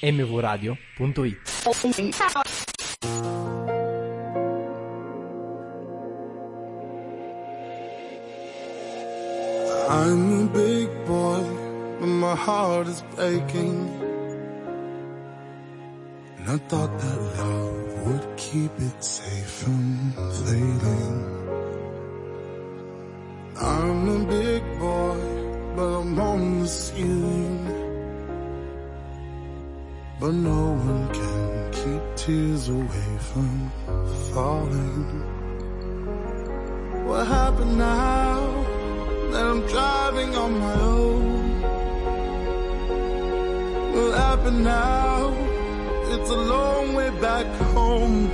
mvradio.it. I'm a big boy, but my heart is aching. And I thought that love would keep it safe from fading. I'm a big boy, but I'm on the ceiling. But no one can keep tears away from falling. What happened now that I'm driving on my own? What happened now? It's a long way back home.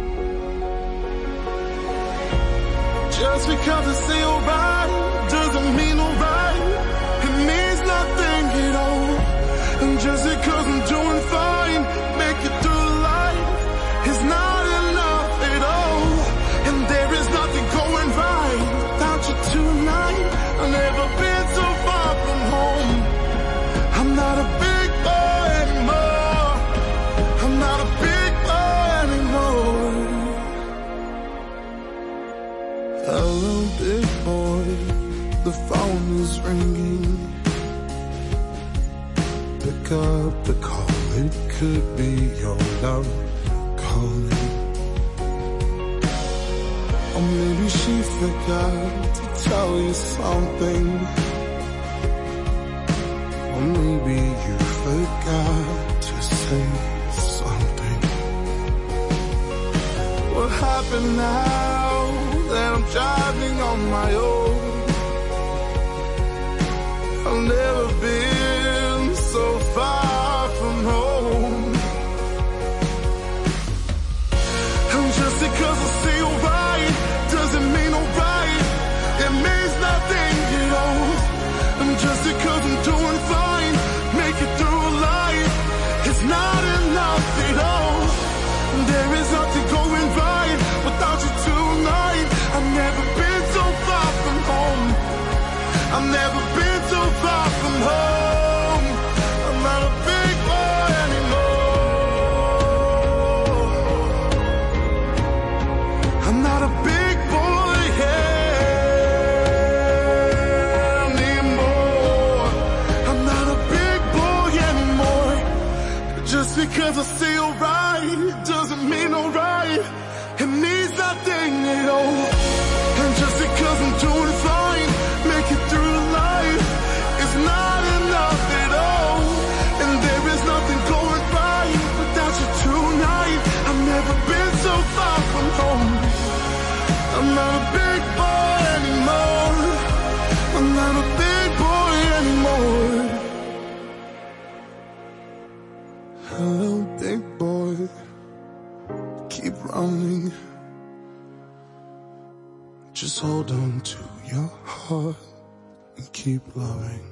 Just because I say alright doesn't mean alright. It means nothing at all. And just because I'm doing fine, make it through life is not enough at all. And there is nothing going right without you tonight. I've never been so far from home. I'm not a big boy anymore. I'm not a big boy anymore. Hello, big boy. The phone is ringing. Pick up the call. It could be your love calling. Or maybe she forgot to tell you something. Or maybe you forgot to say something. What happened now that I'm driving on my own? I've never been so far from home. And just because I say alright doesn't mean alright. It means nothing at all. And just because I'm doing fine, make it through life, it's not enough at all. And there is nothing going right without you tonight. I've never been so far from home. I've never been so far from home. I'm not a big boy anymore. I'm not a big boy anymore. I'm not a big boy anymore. Just because I say alright doesn't mean alright. It means nothing at all. And just because I'm doing fine, make it through life, it's not enough at all. And there is nothing going right without you tonight. I've never been so far from home. I'm not a big boy anymore. I'm not a big boy anymore. Hello, big boy. Keep running. Just hold on to your heart and keep loving.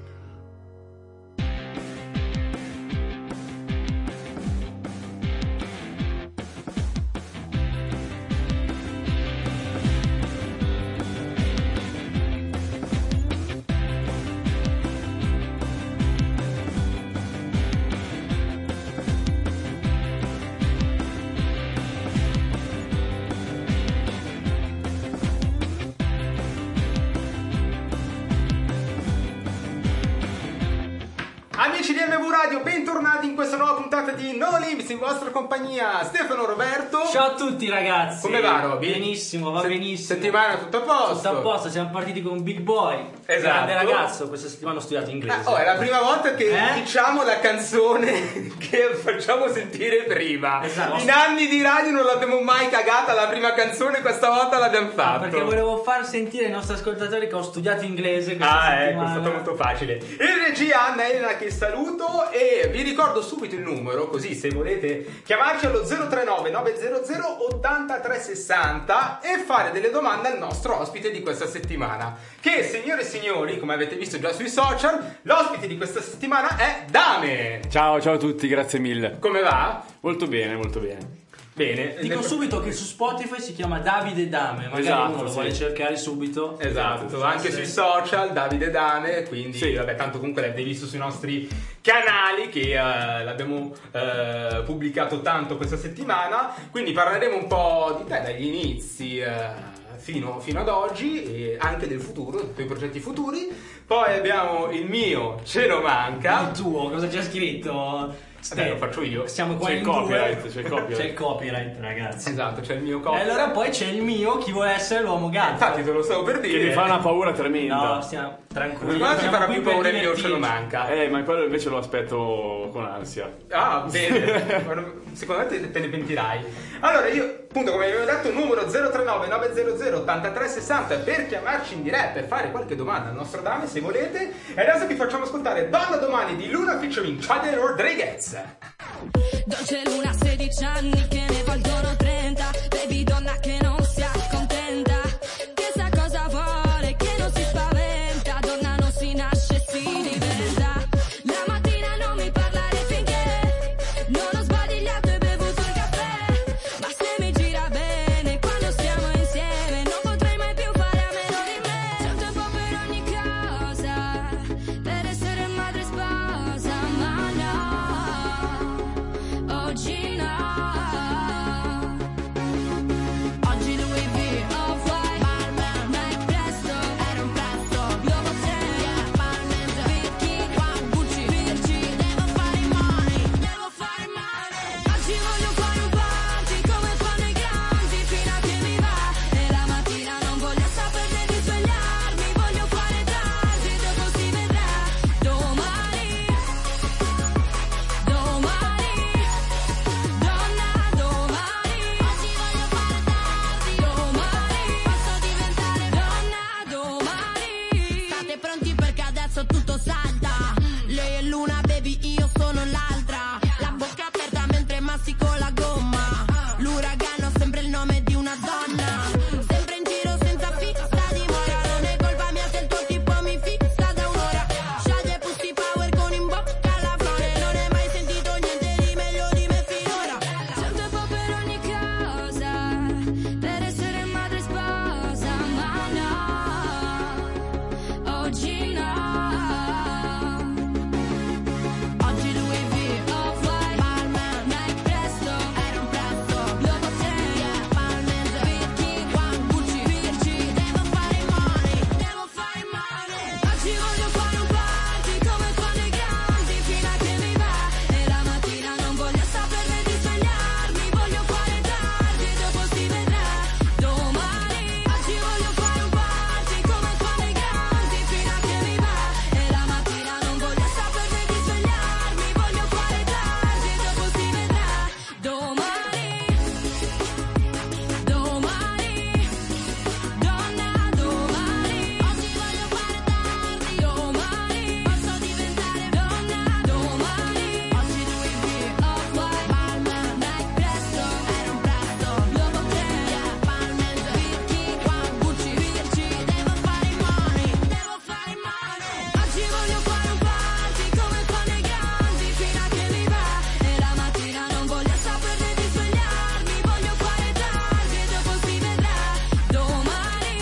Amici di MV Radio, bentornati in questa nuova puntata di No Limits, in vostra compagnia Stefano, Roberto. Ciao a tutti ragazzi. Come va, Roby? Benissimo, va benissimo. Settimana tutto a posto? Tutto a posto, siamo partiti con un big boy. Esatto. Grande ragazzo, questa settimana ho studiato inglese. È la prima volta che diciamo la canzone che facciamo sentire prima. Esatto. In anni di radio non l'abbiamo mai cagata la prima canzone, questa volta l'abbiamo fatto. Perché volevo far sentire ai nostri ascoltatori che ho studiato inglese questa settimana. Ecco, è stato molto facile. In regia Anna Elena che saluto e vi ricordo subito il numero, così se volete chiamarci allo 039 900 8360 e fare delle domande al nostro ospite di questa settimana, che, signore e signori, come avete visto già sui social, l'ospite di questa settimana è Dame. Ciao a tutti, grazie mille. Come va? Molto bene, molto bene. Bene. Dico subito che su Spotify si chiama Davide Dame, magari Esatto, uno lo sì. vuole cercare subito. Esatto, anche sui social Davide Dame, quindi Sì. vabbè, tanto comunque l'avete visto sui nostri canali che l'abbiamo pubblicato tanto questa settimana, quindi parleremo un po' di te dagli inizi fino ad oggi e anche del futuro, dei tuoi progetti futuri. Poi abbiamo il mio Ce lo manca. Il tuo, cosa c'è scritto? Vabbè, lo faccio io. Siamo qua C'è il in copyright, due. c'è il copyright. C'è il copyright, ragazzi. Esatto, c'è il mio E copy. allora poi c'è il mio, chi vuole essere l'uomo gatto. Infatti te lo stavo per dire. Che mi fa una paura tremenda. No, stiamo tranquilli. Ma ci siamo farà qui più per paura il mio Ce lo divertirci. manca. Ma quello invece lo aspetto con ansia. Ah, bene. Secondo me te ne pentirai. Allora, io, appunto, come vi avevo detto, numero 039 900 8360 per chiamarci in diretta e fare qualche domanda al nostro Dame, se volete. E adesso vi facciamo ascoltare Donna Domani di Luna featuring Chade Rodriguez. Dolce Luna, 16 anni che ne valgono 30. Baby donna che non si accontenta, che sa cosa vuole, che non si spaventa. Donna non si nasce, si diventa. La mattina non mi parlare finché non ho sbadigliato e bevuto il caffè. Ma se mi gira bene quando stiamo insieme, non potrei mai più fare a meno di me. C'è un tempo per ogni cosa, per essere madre e sposa, ma no, oggi no. Oggi Louis V, Off-White, Balmain, Nike presto, era un prezzo, Globo Seria, Balmain, Vicky, Gucci, Virgi, devo fare money, devo fare money. Oggi voglio fare un party come fanno i grandi, fino a che mi va, e la mattina non voglio saperne di svegliarmi, voglio fare tardi, dopo si vedrà, domani, domani, donna domani. Oggi voglio fare tardi, domani, posso diventare donna domani. State pronti perché adesso tutto salta. Lei è Luna, baby, io sono l'altra. La bocca aperta mentre mastico la gomma. L'uragano, sempre il nome di una donna. Sempre in giro senza fissa dimora. Non è colpa mia se il tuo tipo mi fissa da un'ora. Sceglie Pussy Power con in bocca la flore. Non hai mai sentito niente di meglio di me finora. C'è un tempo per ogni cosa, per essere madre e sposa, ma no, oggi no. Oggi Louis V, Off-White, Balmain, Nike presto, era un prezzo, Globo Seria, Balmain, Vicky, Gucci, Virgi, devo fare money, devo fare money. Oggi voglio fare un party come fanno i grandi, fino a che mi va, e la mattina non voglio saperne di svegliarmi, voglio fare tardi, dopo si vedrà, domani. Oggi voglio fare un party come fanno i grandi, fino a che mi va, e la mattina non voglio saperne di svegliarmi, voglio fare tardi, dopo si vedrà, domani, domani, donna domani. Oggi voglio fare tardi, domani, posso diventare donna domani. Oggi Louis V, Off-White, Balmain, Nike presto, era un prezzo, Globo Seria, Balmain, Vicky, Gucci, Virgi, devo fare money, devo fare money. Oggi voglio fare un party come fanno i grandi, fino a che mi va, e la mattina non voglio saperne di svegliarmi, voglio fare tardi, dopo si vedrà, domani,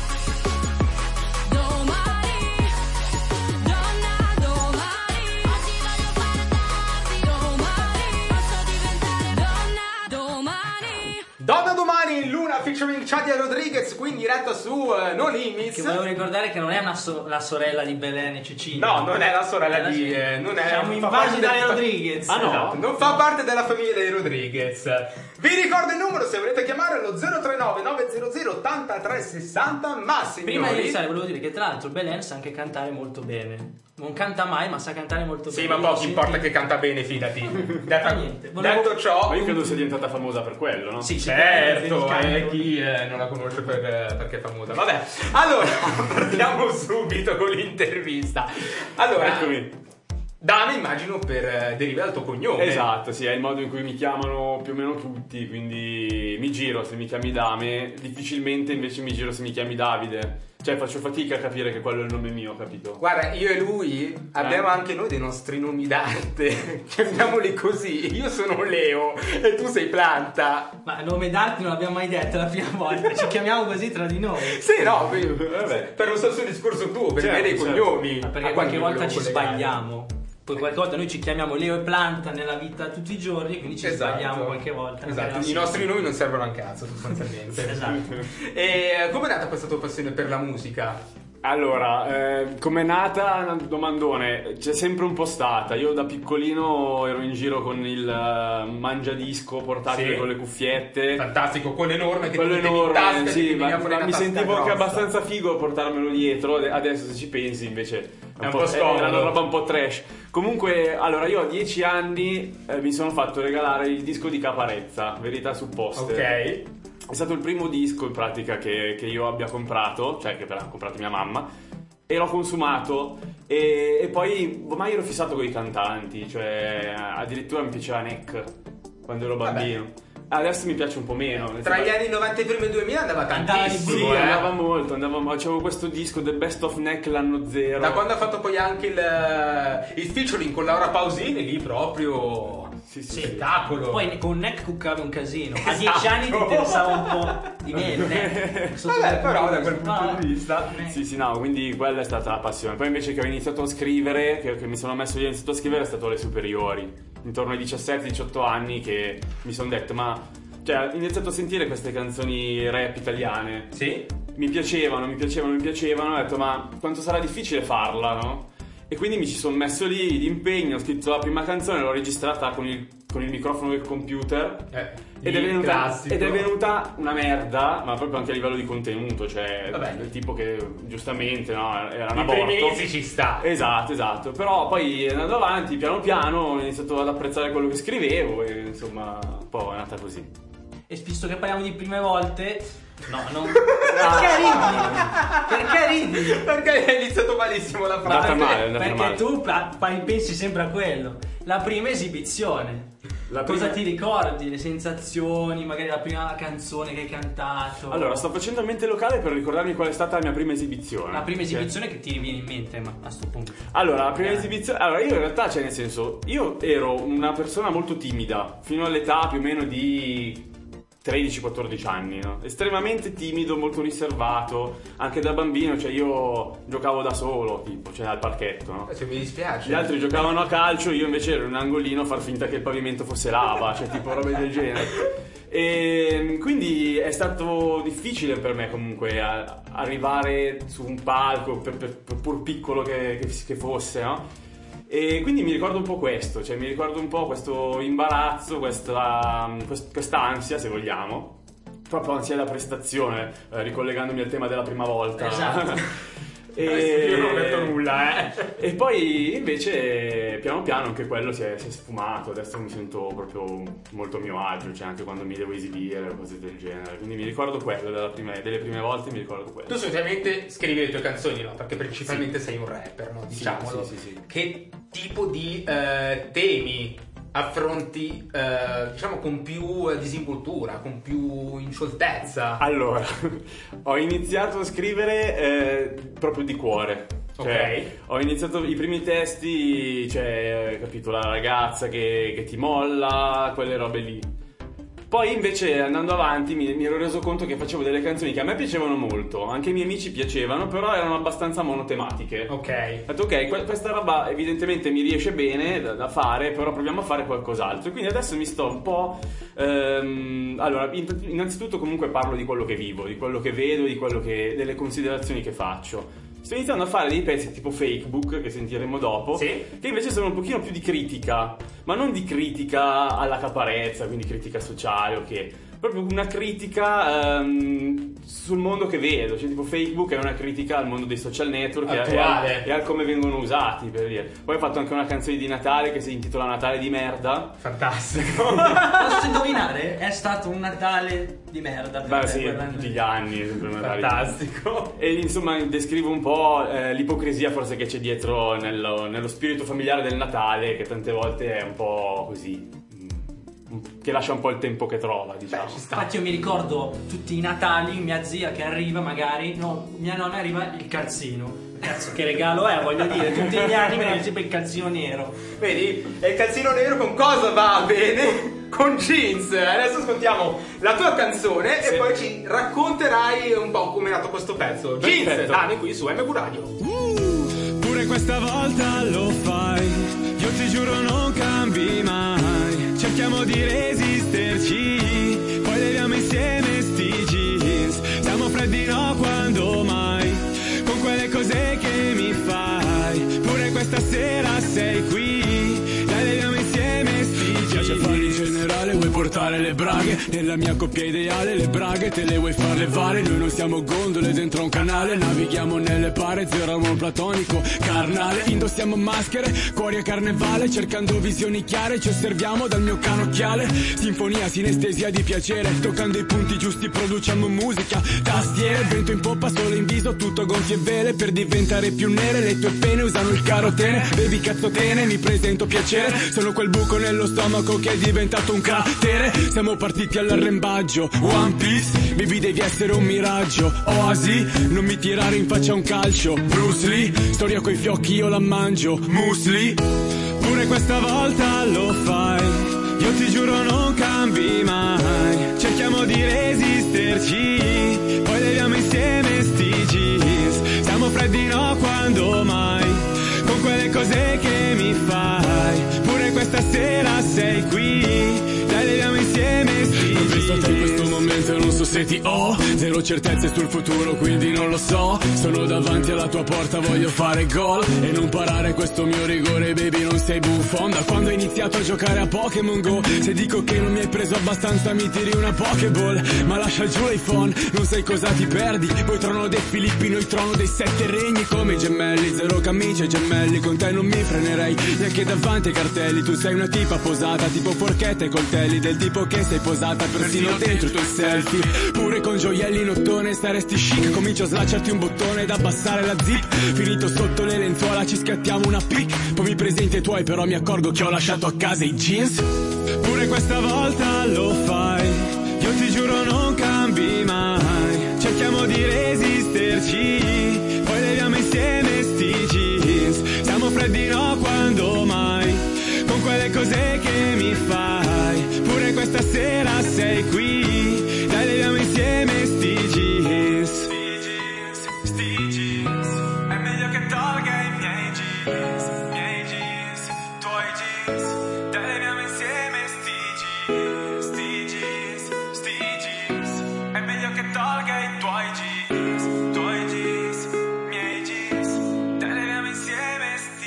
domani, donna domani. Oggi voglio fare tardi, domani, posso diventare donna domani. Donna Domani, Luna featuring Chade Rodriguez, qui in diretta su No Limits. Che volevo ricordare che non è la sorella di Belen e Cecilia. No, non è la sorella di... non è, Siamo fa invasi parte dalle del- Rodriguez. Ah, no? Esatto, non fa parte della famiglia dei Rodriguez. Vi ricordo il numero se volete chiamare lo 039 900 8360. Ma signori, Prima di iniziare volevo dire che tra l'altro Belen sa anche cantare molto bene. Non canta mai, ma sa cantare molto sì, bene. ma poco Senti- importa che canta bene, fidati. Fa niente, volevo- Detto ciò, Ma io credo sia diventata famosa per quello, no? Sì, certo, sicuramente, chi non la conosce perché è famosa. Vabbè, allora partiamo subito con l'intervista. Allora, Eccomi. Dame immagino deriva dal tuo cognome. Esatto, sì, è il modo in cui mi chiamano più o meno tutti, quindi mi giro se mi chiami Dame, difficilmente invece mi giro se mi chiami Davide. Cioè faccio fatica a capire che quello è il nome mio, capito? Guarda, io e lui abbiamo anche noi dei nostri nomi d'arte, chiamiamoli così. Io sono Leo e tu sei Planta. Ma nome d'arte non l'abbiamo mai detto la prima volta, ci chiamiamo così tra di noi. Sì, no, Vabbè. per lo stesso discorso tuo, per Certo, me dei certo. cognomi. Ma perché A qualche quando volta dobbiamo ci collegare. sbagliamo. Poi qualche volta noi ci chiamiamo Leo e Planta nella vita tutti i giorni, quindi ci sbagliamo qualche volta. Esatto, i nostri nomi non servono a un cazzo sostanzialmente. Esatto. E com'è nata questa tua passione per la musica? Allora, com'è nata? Una domandone, c'è sempre un po' stata. Io da piccolino ero in giro con il mangiadisco portatile Sì. con le cuffiette. Fantastico, quello enorme che Quello ti metti in tasca enorme, e sì, ti veniva fuori ma una mi tasca sentivo anche grossa. abbastanza figo portarmelo dietro. Adesso se ci pensi invece È un po' scomodo. era una roba un po' trash. Comunque, allora io a 10 anni mi sono fatto regalare il disco di Caparezza, Verità supposte. Ok. È stato il primo disco in pratica che io abbia comprato, cioè che ha comprato mia mamma, e l'ho consumato e poi ormai ero fissato con i cantanti, cioè addirittura mi piaceva Neck quando ero bambino. Adesso mi piace un po' meno. Tra gli anni 90 e i primi 2000 andava Andava di tantissimo. Sì, andava molto, c'avevo questo disco The Best of Neck l'anno zero. Da quando ha fatto poi anche il featuring con Laura Pausini, lì proprio Sì, spettacolo. Poi con Neck cuccavi un casino. A Esatto. 10 anni ti interessava un po' di meno. Vabbè, però da quel punto di vista. Sì, no, quindi quella è stata la passione. Poi invece che ho iniziato a scrivere, che mi sono messo lì e ho iniziato a scrivere, è stato alle superiori. Intorno ai 17-18 anni che mi sono detto, cioè, ho iniziato a sentire queste canzoni rap italiane. Sì. Mi piacevano, ho detto, ma quanto sarà difficile farla, no? E quindi mi ci sono messo lì d'impegno, ho scritto la prima canzone, l'ho registrata con il microfono del computer. Ed è venuta una merda, ma proprio anche a livello di contenuto, cioè Vabbè. il tipo che giustamente no, era una I primi aborto. inizi ci sta. Esatto. Però poi andando avanti, piano piano, ho iniziato ad apprezzare quello che scrivevo e insomma, un po' è nata così. E visto che parliamo di prime volte, perché ridi? Perché hai iniziato malissimo la È andata frase. male, è andata Perché male. tu pensi sempre a quello. La prima esibizione. La Cosa prima- ti ricordi? Le sensazioni, magari la prima canzone che hai cantato. Allora, sto facendo a mente locale per ricordarmi qual è stata la mia prima esibizione. La prima Cioè- esibizione che ti viene in mente, ma a sto punto. Allora, la prima esibizione. Allora, io in realtà, cioè, nel senso, io ero una persona molto timida, fino all'età più o meno di 13-14 anni, no? Estremamente timido, molto riservato. Anche da bambino, cioè, io giocavo da solo, tipo, cioè, al parchetto, no? Cioè, mi dispiace. Gli altri giocavano a calcio, io invece ero in un angolino a far finta che il pavimento fosse lava, cioè tipo robe del genere. E quindi è stato difficile per me comunque arrivare su un palco, pur piccolo che fosse, no? E quindi mi ricordo un po' questo, cioè mi ricordo un po' questo imbarazzo, quest'ansia, se vogliamo, proprio ansia da prestazione, ricollegandomi al tema della prima volta. Esatto. Io non ho detto nulla, E poi invece piano piano anche quello si è sfumato, adesso mi sento proprio molto a mio agio, cioè anche quando mi devo esibire o cose del genere, quindi mi ricordo quello, delle prime volte mi ricordo quello. Tu solitamente scrivi le tue canzoni, no? Perché principalmente sei un rapper, no? Diciamolo. sì. Che tipo di temi affronti, diciamo, con più disinvoltura, con più inscioltezza? Allora, ho iniziato a scrivere proprio di cuore. Cioè, ho iniziato i primi testi, cioè, capito, la ragazza che ti molla, quelle robe lì. Poi invece andando avanti mi ero reso conto che facevo delle canzoni che a me piacevano molto, anche ai miei amici piacevano, però erano abbastanza monotematiche. Ok. Ho detto ok, questa roba evidentemente mi riesce bene da fare, però proviamo a fare qualcos'altro. Quindi adesso mi sto un po'... allora, innanzitutto comunque parlo di quello che vivo, di quello che vedo, delle considerazioni che faccio. Sto iniziando a fare dei pezzi tipo Fakebook, che sentiremo dopo, Sì. che invece sono un pochino più di critica, ma non di critica alla Caparezza, quindi critica sociale, ok? Proprio una critica sul mondo che vedo, cioè tipo Facebook è una critica al mondo dei social network Attuale. e al come vengono usati, per dire. Poi ho fatto anche una canzone di Natale che si intitola Natale di merda. Fantastico. Posso indovinare? È stato un Natale di merda per Beh te sì, quell'anno tutti lì. gli anni è sempre un Natale di merda. Fantastico. E insomma descrivo un po' l'ipocrisia forse che c'è dietro nello spirito familiare del Natale, che tante volte è un po' così che lascia un po' il tempo che trova, diciamo. Ci sta. Infatti io mi ricordo tutti i Natali, mia zia che arriva magari, no, mia nonna arriva il calzino. Cazzo, che regalo è, voglio dire, tutti gli anni mi viene sempre il calzino nero. Vedi? E il calzino nero con cosa va bene? Con Jeans. Adesso ascoltiamo la tua canzone e poi ci racconterai un po' come è nato questo pezzo. Jeans, Perfetto. Dame qui su MV Radio. Pure questa volta lo fai, io ti giuro non cambi mai. Cerchiamo di resisterci, poi leviamo insieme sti jeans. Siamo freddi no quando mai, con quelle cose che mi fai. Pure questa sera sei qui, dai leviamo insieme sti jeans. Piace fare in generale, vuoi portare le braghe? Nella mia coppia ideale le braghe te le vuoi far levare. Noi non siamo gondole dentro un canale, navighiamo nelle pare, zero amor platonico, carnale. Indossiamo maschere, cuori a carnevale, cercando visioni chiare, ci osserviamo dal mio canocchiale. Sinfonia, sinestesia di piacere, toccando i punti giusti produciamo musica. Tastiere, vento in poppa, sole in viso, tutto gonfie e vele, per diventare più nere le tue pene usano il carotene. Bevi cazzotene, mi presento piacere, sono quel buco nello stomaco che è diventato un cratere. Siamo partiti all'arrembaggio, One Piece, baby devi essere un miraggio. Oasi, non mi tirare in faccia un calcio. Bruce Lee, storia coi fiocchi io la mangio. Musli, pure questa volta lo fai, io ti giuro non cambi mai. Cerchiamo di resisterci, poi leviamo insieme sti jeans. Siamo freddi no quando mai, con quelle cose che mi fai. Pure questa sera sei qui, dai leviamo insieme sti jeans. Ho visto te in questo momento e non so se ti ho, zero certezze sul futuro quindi non lo so. Sono davanti alla tua porta, voglio fare gol e non parare questo mio rigore, baby non sei buffon. Da quando hai iniziato a giocare a Pokémon Go, se dico che non mi hai preso abbastanza mi tiri una Pokéball. Ma lascia giù l'iPhone, non sai cosa ti perdi. Poi trono dei Filippi, noi trono dei 7 regni come gemelli. Zero camicie e gemelli, con te non mi frenerei neanche davanti ai cartelli. Tu sei una tipa posata, tipo forchette e coltelli, del tipo che sei posata persino dentro i tuoi selfie. Pure con gioielli in ottone staresti chic, comincio a slacciarti un bottone ed abbassare la zip. Finito sotto le lenzuola ci scattiamo una pic, poi mi presenti i tuoi però mi accorgo che ho lasciato a casa i jeans. Pure questa volta lo fai, io ti giuro non cambi mai. Cerchiamo di resisterci, poi leviamo insieme sti jeans. Siamo freddi no quando mai, con quelle cose che mi fai. Pure questa sera sei qui, dai leviamo insieme sti jeans. Sti jeans, è meglio che tolga i miei jeans, tuoi jeans. Dai leviamo insieme sti jeans, è meglio che tolga i tuoi jeans, miei jeans. Dai leviamo insieme sti.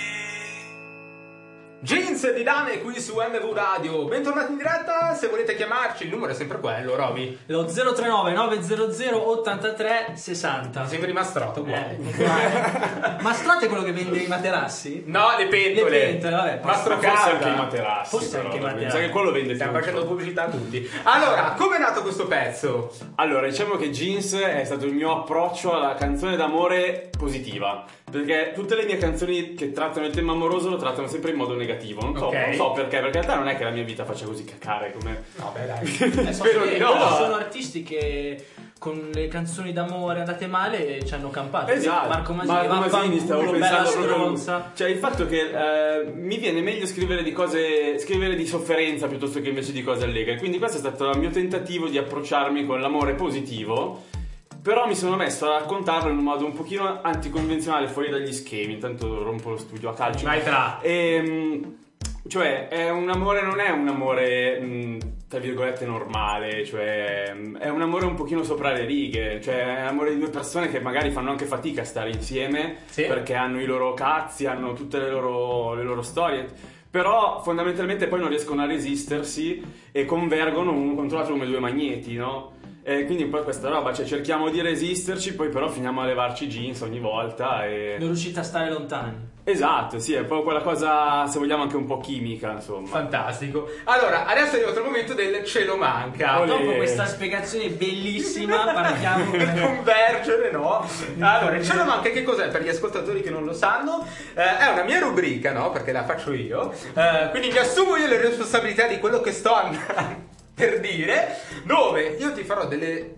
Jeans di Dame qui su MV Radio. Bentornati in diretta, se volete chiamarci il numero è sempre quello, Roby. Lo 039 900 83 60. Sembri Mastrotto, uguale. Mastrate è quello che vende i materassi? No, le pentole. Le pentole, vabbè. Mastro Forse Calda. anche i materassi. Forse però, anche i materassi. mi sa che quello vende Stiamo tutto. facendo pubblicità a tutti. Allora, come è nato questo pezzo? Allora, diciamo che Jeans è stato il mio approccio alla canzone d'amore positiva. Perché tutte le mie canzoni che trattano il tema amoroso lo trattano sempre in modo negativo. Non Ok. so perché in realtà non è che la mia vita faccia così cacare come... No, beh, dai. Spero di no. Sono artisti che con le canzoni d'amore andate male ci hanno campato. Esatto, Marco Masini, stavo vaffanculo, bella pensando proprio. stronza. Cioè il fatto che mi viene meglio scrivere di sofferenza piuttosto che invece di cose allegre. Quindi questo è stato il mio tentativo di approcciarmi con l'amore positivo. Però mi sono messo a raccontarlo in un modo un pochino anticonvenzionale, fuori dagli schemi. Intanto rompo lo studio a calcio. Vai tra. Cioè è un amore, non è un amore tra virgolette normale, cioè è un amore un pochino sopra le righe, cioè è l'amore di due persone che magari fanno anche fatica a stare insieme, Sì. perché hanno i loro cazzi, hanno tutte le loro storie, però fondamentalmente poi non riescono a resistersi e convergono uno contro l'altro come due magneti, no? Quindi un po' questa roba, cioè cerchiamo di resisterci, poi però finiamo a levarci i jeans ogni volta e... Non riuscite a stare lontani. Esatto, sì, è poi quella cosa, se vogliamo, anche un po' chimica, insomma. Fantastico. Allora, adesso è arrivato il momento del ce lo manca. Olè. Dopo questa spiegazione bellissima partiamo Per convergere, no? Allora, il ce lo manca che cos'è? Per gli ascoltatori che non lo sanno, è una mia rubrica, no? Perché la faccio io. Quindi mi assumo io le responsabilità di quello che sto andando per dire, dove io ti farò delle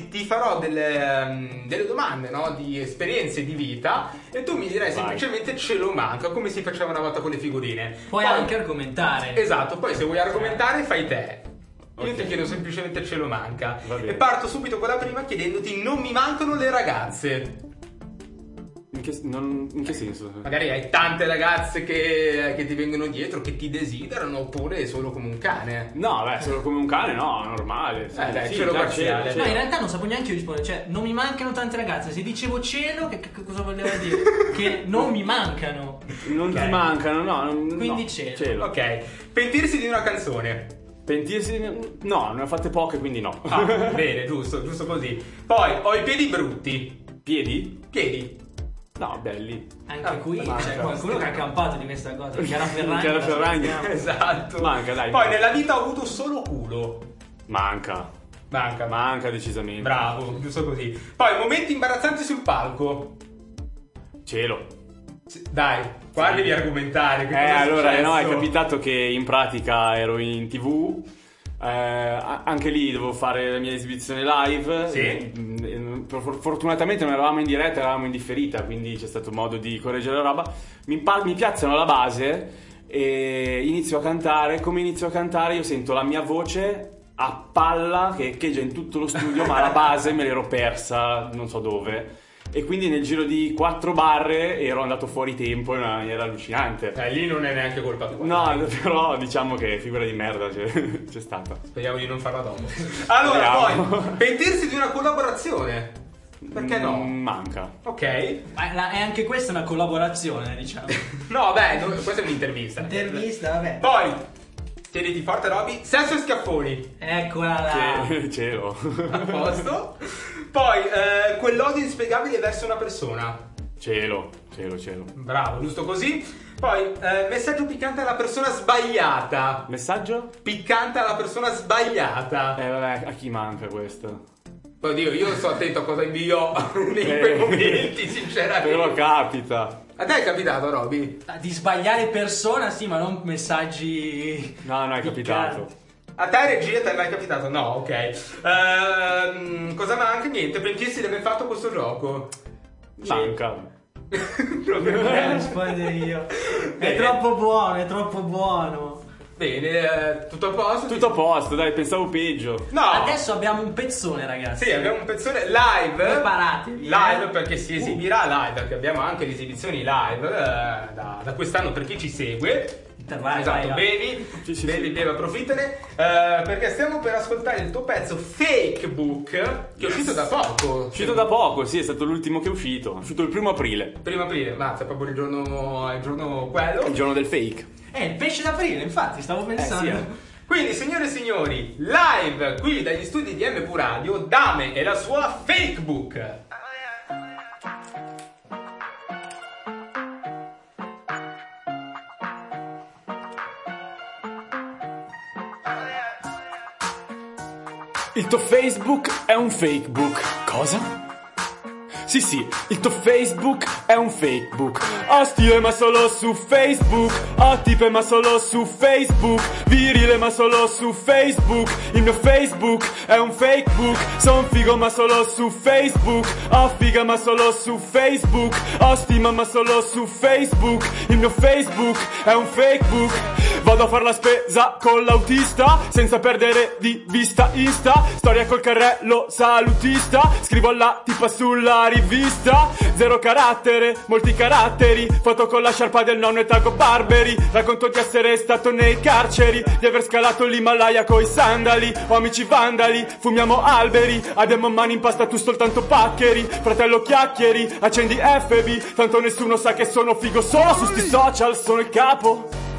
domande, no? Di esperienze di vita e tu mi dirai semplicemente ce lo manca, come si faceva una volta con le figurine. Puoi anche argomentare. Esatto, poi se vuoi argomentare fai te. Io Ok. ti chiedo semplicemente ce lo manca. Va bene. E parto subito con la prima chiedendoti non mi mancano le ragazze. In che senso? Magari hai tante ragazze che ti vengono dietro, che ti desiderano, oppure solo come un cane. No, beh, solo come un cane, no, normale. Sì, dai, sì, cielo dai, parziale. cielo, No, in cielo. realtà non sapevo neanche io rispondere, cioè non mi mancano tante ragazze, se dicevo cielo che cosa voleva dire? Che non mi mancano. Non Ok. ti mancano, no. Quindi no, cielo. Ok, pentirsi di una canzone. Pentirsi? No, ne ho fatte poche, quindi no. Ah, bene, giusto così. Poi ho i piedi brutti. Piedi? Piedi. No, belli. Anche qui manca. c'è qualcuno che ha campato di questa cosa. Chiara Ferragni. Chiara la Ferragni. salutiamo. Esatto. Manca, dai. Poi nella vita ho avuto solo culo. Manca. Manca decisamente. Bravo, giusto così. Poi momenti imbarazzanti sul palco. Cielo. Dai, qua devi argomentare. Che cosa è Allora, no, è successo? capitato che in pratica ero in TV. Anche lì dovevo fare la mia esibizione live. Sì. Fortunatamente non eravamo in diretta, eravamo in differita, quindi c'è stato modo di correggere la roba. Mi piazzano alla base e inizio a cantare. Come inizio a cantare, io sento la mia voce a palla che echeggia in tutto lo studio, ma la base me l'ero persa, non so dove. E quindi nel giro di 4 barre ero andato fuori tempo in una maniera allucinante. Lì non è neanche colpa tua. No, però diciamo che figura di merda c'è stata. Speriamo di non farla dopo. Allora, Speriamo. poi, pentirsi di una collaborazione. Perché no? Manca. Ok. Ma è anche questa una collaborazione, diciamo. No, beh, questa è un'intervista. Intervista, vabbè. Poi, tieniti forte, Roby. Sesso e schiaffoni. Eccola là. Cielo. A posto. Poi, quell'odio inspiegabile verso una persona. Cielo. Bravo, giusto così. Poi, messaggio piccante alla persona sbagliata. Messaggio? Piccante alla persona sbagliata. Vabbè, a chi manca questo? Oddio, io sto attento a cosa invio in quei momenti, sinceramente. Però capita. A te è capitato, Roby? Di sbagliare persona, sì, ma non messaggi. No, è capitato. A te regia ti è mai capitato? No, ok. Cosa manca? Niente, pentirsi di aver fatto questo gioco. Manca. Rispondere io. È troppo buono. Bene, tutto a posto? Tutto a posto, dai, pensavo peggio. No! Adesso abbiamo un pezzone, ragazzi. Sì, abbiamo un pezzone live. Preparatevi, Live eh. perché si esibirà live, perché abbiamo anche le esibizioni live da quest'anno per chi ci segue. Vai, Esatto, vai. bevi, Sì, bevi, approfittane. Perché stiamo per ascoltare il tuo pezzo Fake Book, che è uscito da poco. È uscito da poco, sì, è stato l'ultimo che è uscito. È uscito il 1 aprile, Primo aprile, mazza, proprio il giorno quello. il giorno del fake. Il pesce d'aprile, infatti, stavo pensando. sì, Quindi, signore e signori, live qui dagli studi di MV Radio, Dame e la sua Fake Book. Il tuo Facebook è un fake book. Cosa? Sì, il tuo Facebook è un fake book. Ho stile ma solo su Facebook. Ho tipe ma solo su Facebook. Virile ma solo su Facebook. Il mio Facebook è un fake book. Son figo ma solo su Facebook. Ho figa ma solo su Facebook. Ho stima ma solo su Facebook. Il mio Facebook è un fake book. Vado a far la spesa con l'autista senza perdere di vista Insta. Storia col carrello salutista. Scrivo alla tipa sulla rivista. Zero carattere, molti caratteri. Foto con la sciarpa del nonno e taggo Barberi. Racconto di essere stato nei carceri, di aver scalato l'Himalaya coi sandali. Ho amici vandali, fumiamo alberi. Abbiamo mani in pasta, tu soltanto paccheri. Fratello chiacchieri, accendi FB. Tanto nessuno sa che sono figo, solo su sti social sono il capo.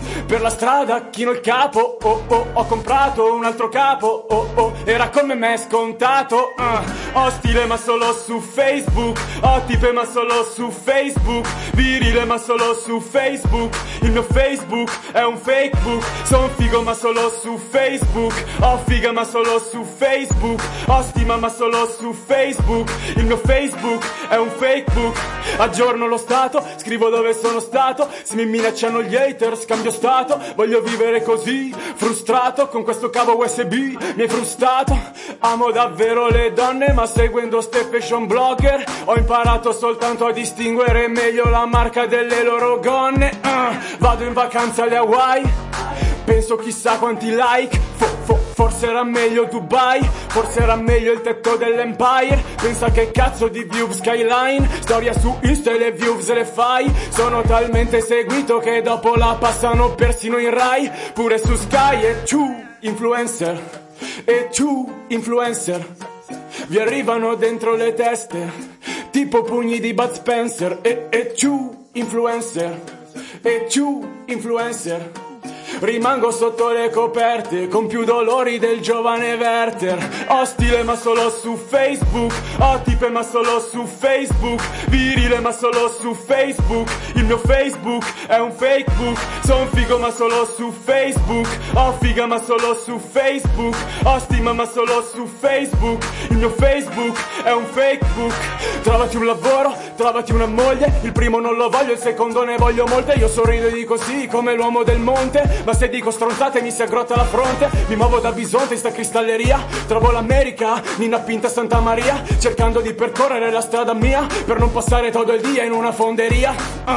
Per la strada chino il capo, oh oh, ho comprato un altro capo, oh oh, era come me scontato. Ho stile ma solo su Facebook, ho tipe ma solo su Facebook, virile ma solo su Facebook, il mio Facebook è un fake book, son figo ma solo su Facebook, ho figa ma solo su Facebook, ho stima ma solo su Facebook, il mio Facebook è un fake book, aggiorno lo stato, scrivo dove sono stato, se mi minacciano gli haters cambio stato, voglio vivere così, frustrato, con questo cavo USB mi hai frustato, amo davvero le donne ma seguendo ste fashion blogger ho imparato soltanto a distinguere meglio la marca delle loro gonne. Vado in vacanza alle Hawaii, penso chissà quanti like, forse era meglio Dubai, forse era meglio il tetto dell'Empire, pensa che cazzo di view skyline, storia su Insta e le views le fai, sono talmente seguito che dopo la passano persino in Rai, pure su Sky e influencer, e influencer, vi arrivano dentro le teste, tipo pugni di Bud Spencer, e influencer, e influencer. Rimango sotto le coperte con più dolori del giovane Werther. Ho stile ma solo su Facebook, ho tipe ma solo su Facebook, virile ma solo su Facebook, il mio Facebook è un fake book, son figo ma solo su Facebook, ho figa ma solo su Facebook, ho stima ma solo su Facebook, il mio Facebook è un fake book. Trovati un lavoro, trovati una moglie, il primo non lo voglio, il secondo ne voglio molte, io sorrido e dico sì come l'uomo del monte, ma se dico stronzate mi si aggrotta la fronte, mi muovo da Bisonte in sta cristalleria, trovo l'America, Nina Pinta Santa Maria, cercando di percorrere la strada mia, per non passare tutto il dia in una fonderia.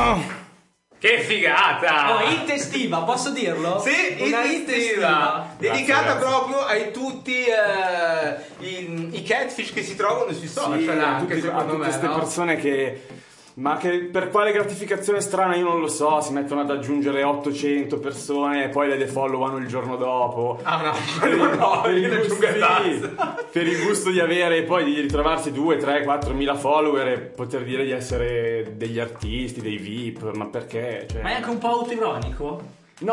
Che figata! Oh, hit estiva, posso dirlo? Sì, una hit estiva. Dedicata Grazie. proprio ai tutti i catfish che si trovano sui social, Sì, anche a secondo tutte me, queste no? persone che per quale gratificazione strana io non lo so, si mettono ad aggiungere 800 persone e poi le defollowano il giorno dopo. Ah no, Per il- no, per il io ne gusto- aggiungo e sì, basta. per il gusto di avere poi di ritrovarsi 2, 3, 4 mila follower e poter dire di essere degli artisti, dei VIP, ma perché? Cioè... Ma è anche un po' autoironico?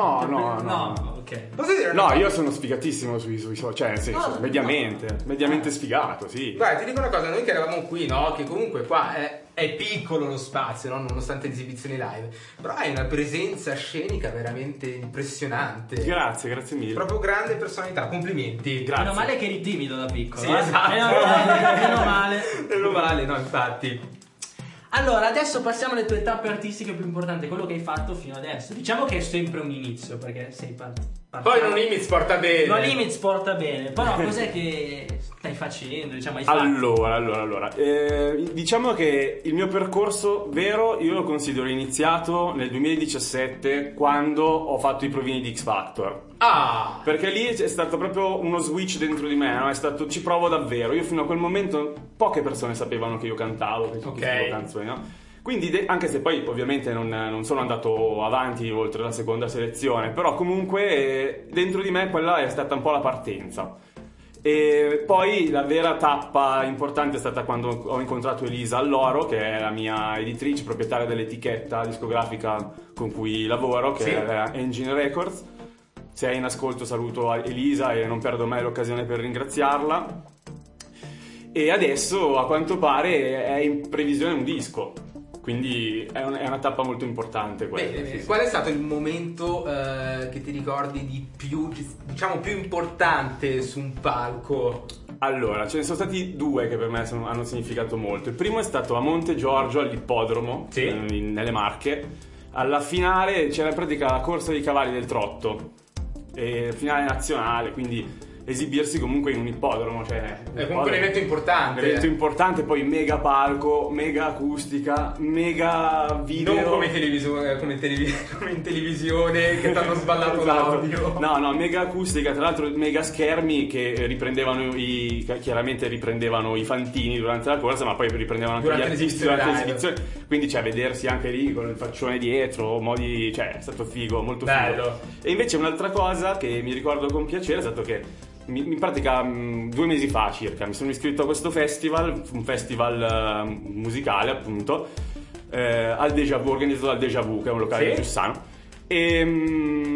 No, ok. Posso dire una No, cosa? io sono sfigatissimo sui social, cioè nel senso, No, mediamente sfigato, sì. Guarda, ti dico una cosa, noi che eravamo qui, no? Che comunque qua è piccolo lo spazio, no? Nonostante le esibizioni live, però hai una presenza scenica veramente impressionante. Grazie mille. Proprio grande personalità, complimenti. Grazie. Meno male che eri timido da piccolo. Sì, esatto. Meno male. Meno male, no, infatti. Allora, adesso passiamo alle tue tappe artistiche più importanti, quello che hai fatto fino adesso. Diciamo che è sempre un inizio, perché sei Poi non Limits porta bene. No Limits porta bene, però cos'è che stai facendo? Diciamo, hai fatto? Allora. Diciamo che il mio percorso vero io lo considero iniziato nel 2017 quando ho fatto i provini di X Factor. Ah! Perché lì è stato proprio uno switch dentro di me, no? È stato ci provo davvero. Io fino a quel momento poche persone sapevano che io cantavo, che scrivevo canzoni, no? Quindi anche se poi ovviamente non sono andato avanti oltre la seconda selezione, però comunque dentro di me quella è stata un po' la partenza. E poi la vera tappa importante è stata quando ho incontrato Elisa Alloro, che è la mia editrice, proprietaria dell'etichetta discografica con cui lavoro, che Sì. è Engine Records. Se è in ascolto saluto Elisa e non perdo mai l'occasione per ringraziarla. E adesso a quanto pare è in previsione un disco, quindi è una tappa molto importante quella. Bene, sì, sì. qual è stato il momento che ti ricordi di più, diciamo più importante su un palco? Allora, ce ne sono stati due che per me hanno significato molto. Il primo è stato a Monte Giorgio all'Ippodromo, Sì. nelle Marche. Alla finale c'era in pratica la corsa dei cavalli del trotto, e finale nazionale, quindi esibirsi comunque in un ippodromo, cioè È comunque un evento importante. Un evento importante, poi mega palco, mega acustica, mega video. Non come, come in televisione che ti hanno sballato Esatto. l'audio. No, mega acustica, tra l'altro mega schermi che chiaramente riprendevano i fantini durante la corsa, ma poi riprendevano anche Durante gli artisti l'esibizione durante live. l'esibizione. Quindi vedersi anche lì con il faccione dietro, modi, è stato figo, molto Bello. figo. E invece un'altra cosa che mi ricordo con piacere è stato che in pratica 2 mesi fa circa mi sono iscritto a questo festival, un festival musicale appunto, al Déjà Vu, organizzato dal Déjà Vu, che è un locale Sì. di Giussano. E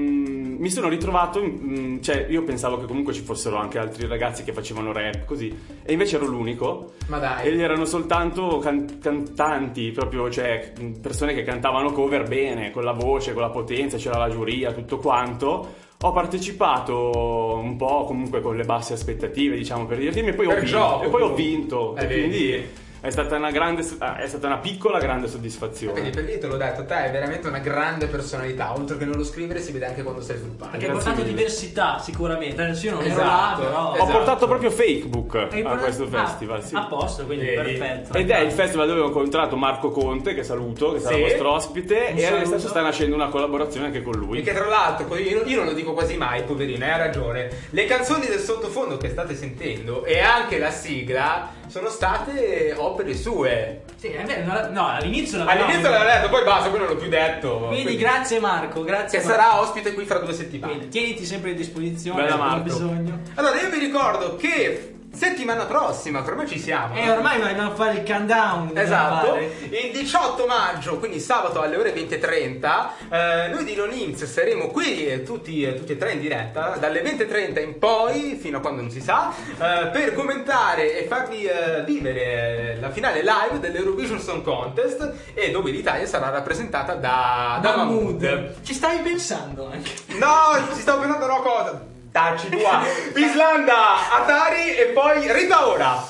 mi sono ritrovato, cioè io pensavo che comunque ci fossero anche altri ragazzi che facevano rap così, e invece ero l'unico. Ma dai. E erano soltanto cantanti, proprio, cioè persone che cantavano cover bene, con la voce, con la potenza, c'era la giuria, tutto quanto. Ho partecipato un po' comunque con le basse aspettative, diciamo, per divertirmi, e poi Per gioco, ho vinto. E quindi è stata una piccola grande soddisfazione. Quindi per lì te l'ho detto, te hai veramente una grande personalità, oltre che non lo scrivere si vede anche quando stai sul palco. Perché hai portato diversità sicuramente. Adesso io non ero là, Esatto, però Ho portato proprio Facebook a questo festival, sì. A posto, quindi perfetto. Ed è il festival dove ho incontrato Marco Conte, che saluto, che sarà Sì. vostro ospite, Un e saluto. adesso sta nascendo una collaborazione anche con lui. E che tra l'altro, io non lo dico quasi mai, poverino, hai ragione. Le canzoni del sottofondo che state sentendo e anche la sigla sono state opere sue. Sì, è vero, no, all'inizio l'avevamo All'inizio l'avevo detto, poi basta, poi non l'ho più detto. Quindi grazie Marco, grazie Che Marco. sarà ospite qui fra 2 settimane. Quindi, tieniti sempre a disposizione, Bella se hai Marco. bisogno. Allora io vi ricordo che settimana prossima, che ormai ci siamo. Ormai dobbiamo fare il countdown. dobbiamo Esatto, fare. il 18 maggio, quindi sabato alle ore 20:30, noi di Nonins saremo qui tutti e tre in diretta dalle 20:30 in poi, fino a quando non si sa, per commentare e farvi vivere la finale live dell'Eurovision Song Contest, e dove l'Italia sarà rappresentata da Mahmood. Ci stavi pensando anche. No, ci stavo pensando una cosa. Taci tua. Islanda, Atari e poi Rita Ora.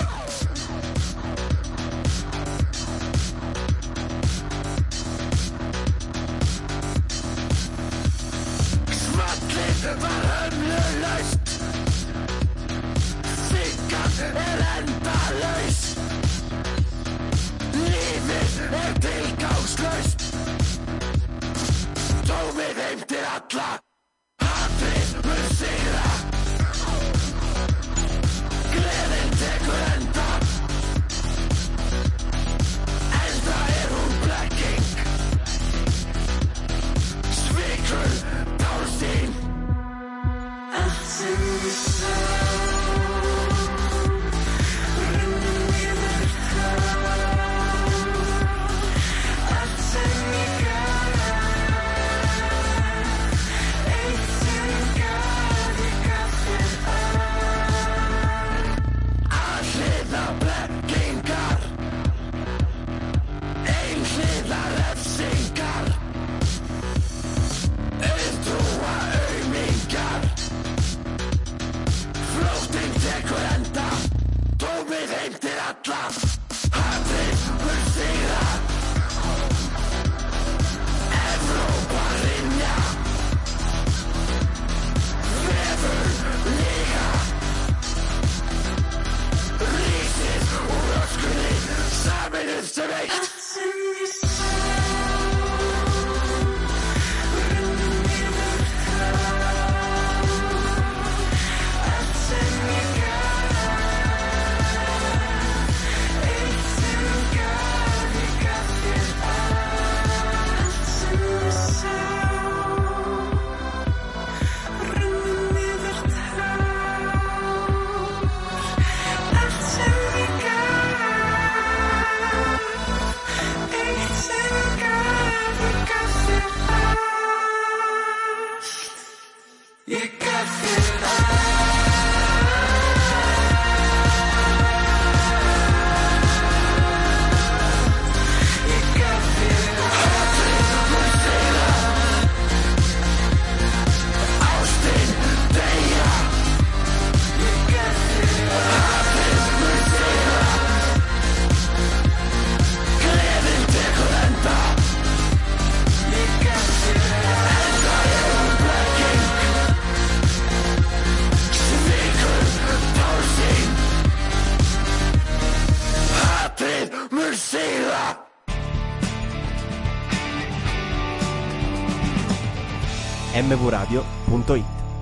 mvradio.it.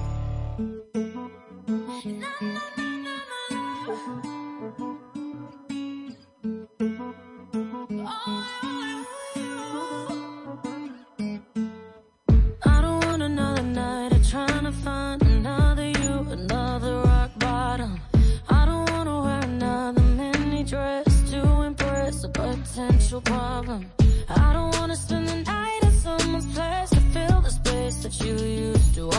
I don't want another night of trying to find another you, another rock bottom. I don't wanna wear another mini dress to impress a potential problem. I don't wanna spend the night at someone's place to fill the space that you used to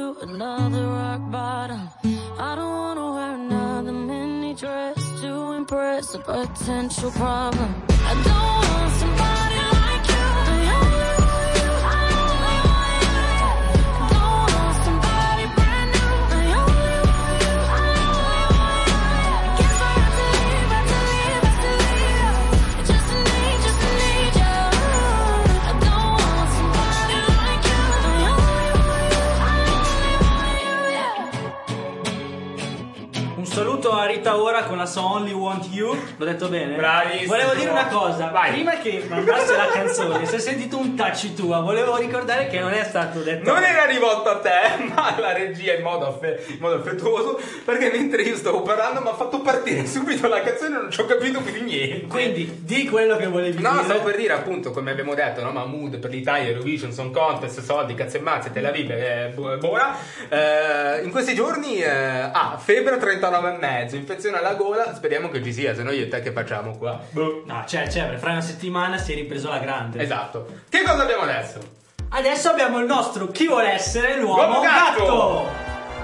to another rock bottom. I don't wanna wear another mini dress to impress a potential problem. I don't want somebody like you. I only want you. I only want you. I don't want somebody brand new. I only want you. I only want you. I guess I have to leave, have to leave, have to leave. Just need you. I don't want somebody like you. I only want you. I only want you. Yeah. Un saluto a Rita Ora con la So Only Want You. L'ho detto bene? Bravissimo. Volevo dire una cosa. Vai. Prima che mandasse la canzone, si è sentito un touch tua. Volevo ricordare che non è stato detto. Non era rivolto a te, ma alla regia in modo affettuoso, perché mentre io stavo parlando mi ha fatto partire subito la canzone e non ci ho capito più niente. Quindi di quello che volevi No, dire. stavo per dire appunto, come abbiamo detto, no? Mahmood per l'Italia, Eurovision, Song Contest, soldi, cazzo e mazze, Tel Aviv, buona. In questi giorni febbre 39,5, infezione alla gola, speriamo che ci sia, se no io e te che facciamo qua? No, c'è, fra una settimana si è ripreso la grande. Esatto. Che cosa abbiamo adesso? Adesso abbiamo il nostro Chi vuole essere l'uomo L'uomo gatto. gatto.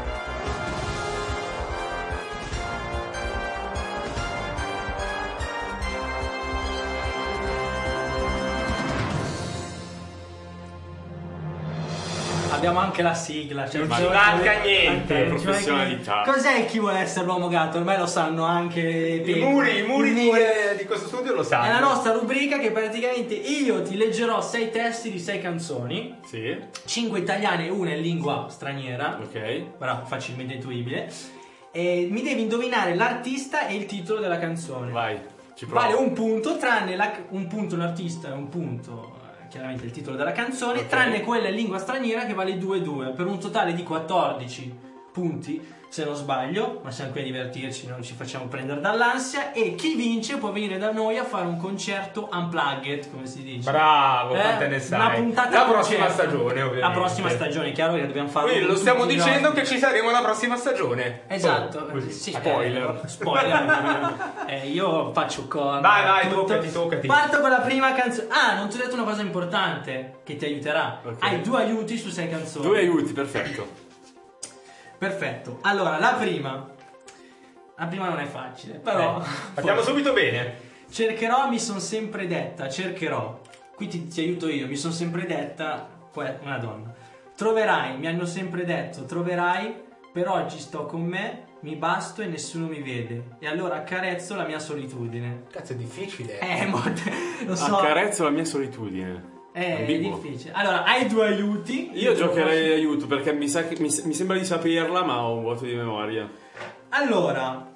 Abbiamo anche la sigla, cioè Non ci manca niente. non ci manca Professionalità. niente. Cos'è Chi vuole essere l'uomo gatto? Ormai lo sanno anche I muri di questo studio lo sanno. È la nostra rubrica che praticamente io ti leggerò 6 testi di 6 canzoni, Sì, 5 italiane e una in lingua straniera, ok. però facilmente intuibile, e mi devi indovinare l'artista e il titolo della canzone. Vai, ci provo. Vale un punto, tranne un punto l'artista e un punto chiaramente il titolo della canzone, Ok. tranne quella in lingua straniera che vale 2-2, per un totale di 14 punti se non sbaglio, ma siamo qui a divertirci, non ci facciamo prendere dall'ansia, e chi vince può venire da noi a fare un concerto unplugged, come si dice. Bravo, quante ne sai. Una puntata La a prossima concerto. stagione, ovviamente. La prossima stagione, è chiaro che dobbiamo fare. Quindi lo stiamo dicendo che ci saremo la prossima stagione. Esatto, Così. sì, Spoiler. spoiler. Io faccio con. Vai, tutto. toccati. Parto con la prima canzone. Ah, non ti ho detto una cosa importante che ti aiuterà. Ok. Hai 2 aiuti su 6 canzoni. 2 aiuti, perfetto. Perfetto. Allora, la prima non è facile, però Partiamo subito bene. cercherò, mi son sempre detta, cercherò. Qui ti aiuto io, mi son sempre detta, poi una donna. Troverai, mi hanno sempre detto, troverai, per oggi sto con me, mi basto e nessuno mi vede. E allora accarezzo la mia solitudine. Cazzo, è difficile. Lo so. Accarezzo la mia solitudine. È Ambiguo. difficile. Allora, hai 2 aiuti. Io giocherei aiuto perché mi sembra di saperla, ma ho un vuoto di memoria. Allora,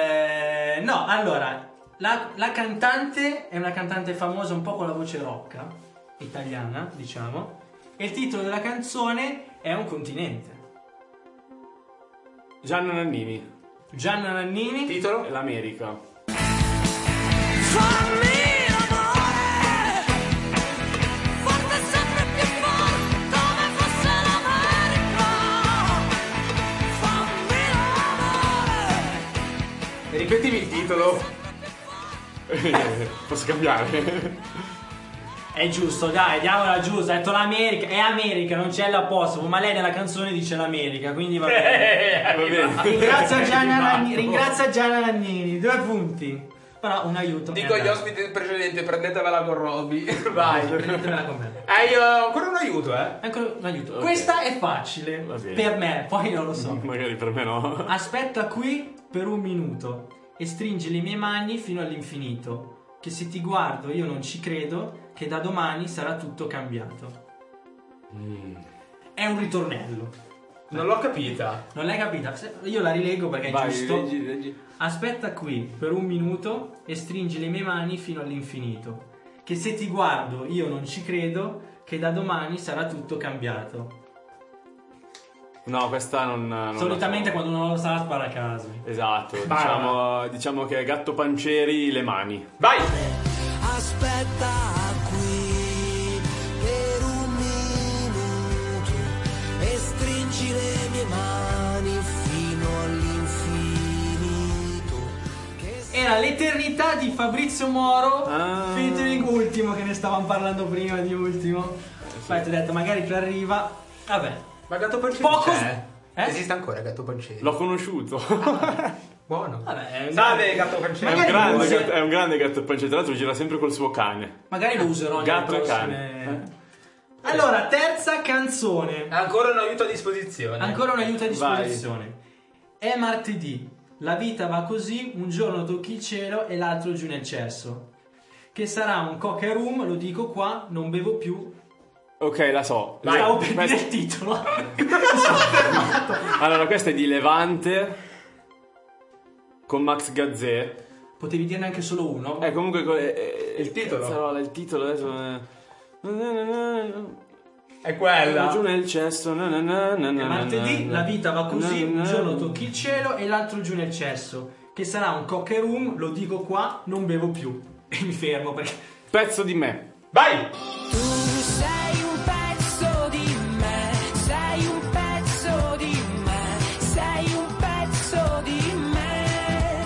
la cantante è una cantante famosa un po' con la voce rocca, italiana, diciamo, e il titolo della canzone è un continente. Gianna Nannini, Gianna Nannini. Titolo? l'America. Fammi l'amore, forte sempre più forte, come fosse l'America. Fammi l'amore. Ripetimi il titolo. Posso cambiare? È giusto, dai, diamola giusta. Ha detto l'America, è America, non c'è l'apostrofo, ma lei nella canzone dice l'America, quindi va bene. Va bene. Ringrazia Gianna Nannini, 2 punti. Però un aiuto. Dico agli ospiti del precedente, prendetevela con Roby. Vai. Prendetevela con me. Hai ancora un aiuto, eh? Ancora un aiuto. Ok. Questa è facile Va bene. per me, poi non lo so. Magari per me no. Aspetta qui per 1 minuto e stringi le mie mani fino all'infinito. Che se ti guardo io non ci credo, che da domani sarà tutto cambiato. È un ritornello. Non l'ho capita. Non l'hai capita? Io la rileggo perché è Vai, giusto. leggi. Aspetta qui per 1 minuto e stringi le mie mani fino all'infinito. Che se ti guardo io non ci credo, che da domani sarà tutto cambiato. No, questa non Solitamente la so. quando uno lo sa spara a caso. Esatto, Spara. diciamo che Gatto Pancieri, le mani. Vai. Aspetta qui per 1 minuto e stringi le mie mani fino all'infinito. Era l'eternità di Fabrizio Moro, Ah. featuring Ultimo, che ne stavamo parlando prima di Ultimo. Poi ti ho detto magari più arriva. Vabbè, Ma Gatto Pancetto Poco- c'è? Eh? Esiste ancora Gatto Pancetto? L'ho conosciuto. Buono. Vabbè, Salve Gatto Pancetto. Magari È un grande gatto pancetto. Tra l'altro gira sempre col suo cane. Magari lo userò nelle Gatto e prossime... Allora, terza canzone. Ancora un aiuto a disposizione. Ancora un aiuto a disposizione. È martedì, la vita va così, un giorno tocchi il cielo e l'altro giù nel cesso. Che sarà un coca room, lo dico qua, non bevo più. Ok, la so. Stavo per dire Questa- il titolo. Allora, questa è di Levante con Max Gazzè. Potevi dirne anche solo uno. Comunque Il titolo? cazzarola, il titolo adesso È quella. giù nel cesso. È martedì, la vita va così, un giorno tocchi il cielo e l'altro giù nel cesso. Che sarà un coca room, lo dico qua, non bevo più. E mi fermo perché... Pezzo di me. Vai. Tu sei un pezzo di me, sei un pezzo di me, sei un pezzo di me.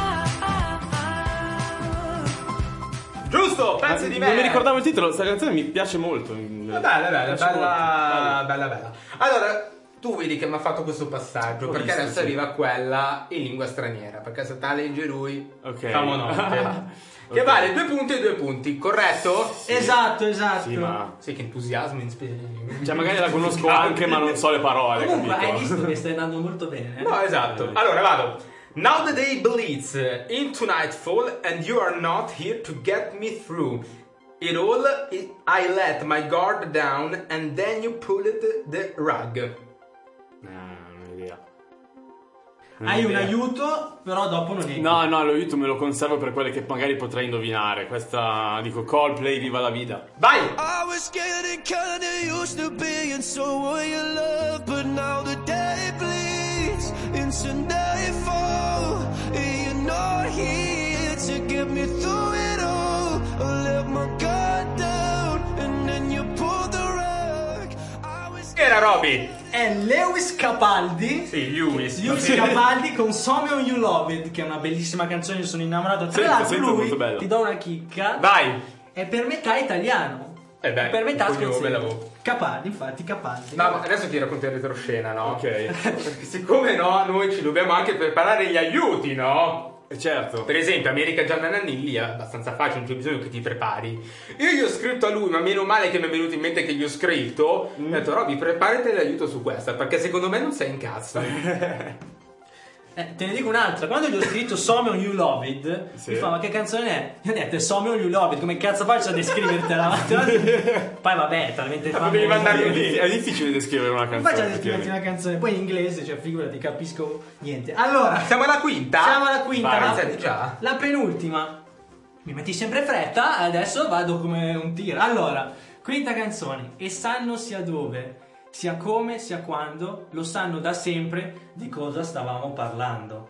Giusto, pezzi di me. Non mi ricordavo il titolo, questa canzone mi piace molto. Bella, Piace molto. bella. Allora, tu vedi che mi ha fatto questo passaggio, Ho perché visto, adesso sì. arriva quella in lingua straniera, perché se te la legge lui, Ok. famo notte. Che Ok. vale 2 punti e 2 punti, corretto? Esatto. Sì, ma Sì, che entusiasmo in cioè magari la conosco anche, ma non so le parole, Comunque hai capito? visto che stai andando molto bene. No, esatto. Allora, vado. Now the day bleeds into nightfall and you are not here to get me through. It all, I let my guard down and then you pulled the rug. Non ho idea. Hai un aiuto, però dopo non è. No, lo aiuto me lo conservo per quelle che magari potrei indovinare. Questa, dico, Coldplay, Viva la Vida. Vai! I was getting kinda used to being so your love, but now the day bleeds into nightfall, and you're not here to get me through it all. I let my guard down, and then you pulled the rug. I was Che era Roby? È Lewis Capaldi. Sì, Lewis. Lewis Capaldi con Some of You Love It, che è una bellissima canzone, sono innamorato. Tra Sento, l'altro sento, lui, molto bello. ti do una chicca, Vai! è per metà italiano. Eh beh, per metà un cognome scozzese. l'avevo. Capaldi, infatti, Capaldi. No, ma adesso ti racconto il retroscena, no? Ok. Perché siccome no, noi ci dobbiamo anche preparare gli aiuti, no? Certo. Per esempio, America Gianna Nannilli è abbastanza facile, non c'è bisogno che ti prepari. Io gli ho scritto a lui, ma meno male che mi è venuto in mente che gli ho scritto. Ho detto, Roby, preparati l'aiuto su questa, perché secondo me non sei in cazzo. Te ne dico un'altra. Quando gli ho scritto Some of You Love It, Sì. mi fa, ma che canzone è? Io ho detto Some of You Love It, come cazzo faccio a descrivertela? Poi vabbè, talmente Potevi mandarlo lì. È difficile descrivere una Non faccio a canzone. descriverti una canzone, poi in inglese, cioè figurati, capisco niente. Allora, Siamo alla quinta? siamo alla quinta, Vai, la- senti già? la penultima. Mi metti sempre fretta, adesso vado come un tiro. Allora, quinta canzone. E sanno sia dove, sia come, sia quando, lo sanno da sempre di cosa stavamo parlando.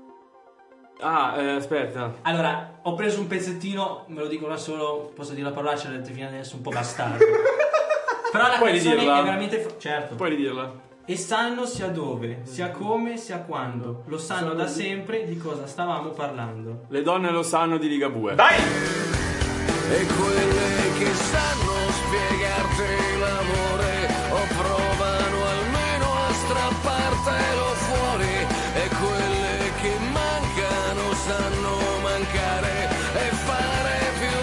Aspetta. Allora, ho preso un pezzettino, me lo dico da solo, posso dire la parolaccia, l'ho detto fino adesso, un po' bastardo. Però la Puoi canzone ridirla? è veramente... certo. Puoi ridirla? E sanno sia dove, sia come, sia quando, lo sanno da sempre di cosa stavamo parlando. Le donne lo sanno di Ligabue. Vai! e quelle che sanno spiegarti l'amore o provano almeno a strappartelo fuori e quelle che mancano sanno mancare e fare più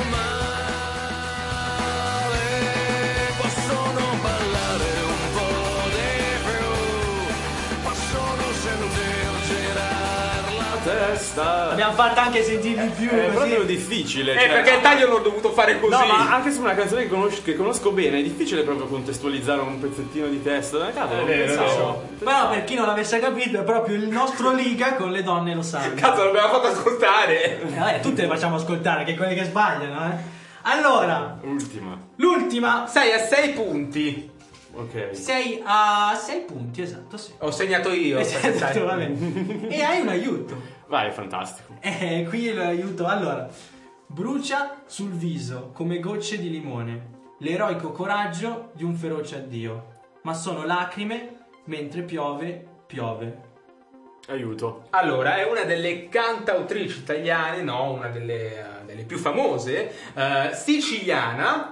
male. Possono ballare un po' di più, possono sentir girare la Testa. L'abbiamo fatta anche sentire di più. È così. proprio difficile. cioè- Perché il taglio l'ho dovuto fare così. No, ma anche su una canzone che conosco bene, è difficile proprio contestualizzare un pezzettino di testo. Cavolo, non vero, pensavo. Però per chi non l'avesse capito è proprio il nostro Liga con le donne lo sanno. Cazzo, l'abbiamo fatto ascoltare. Vabbè, tutte le facciamo ascoltare, che quelle che sbagliano, eh. Allora, Ultima. l'ultima. Sei a 6 punti. Ok. Sei a 6 punti, esatto, sì. Ho segnato io. perché sai- Esatto, va bene. E hai un aiuto. Vai, fantastico. Qui l'aiuto. Allora, brucia sul viso come gocce di limone l'eroico coraggio di un feroce addio, ma sono lacrime mentre piove, piove. Aiuto. Allora, è una delle cantautrici italiane, no, una delle più famose, siciliana,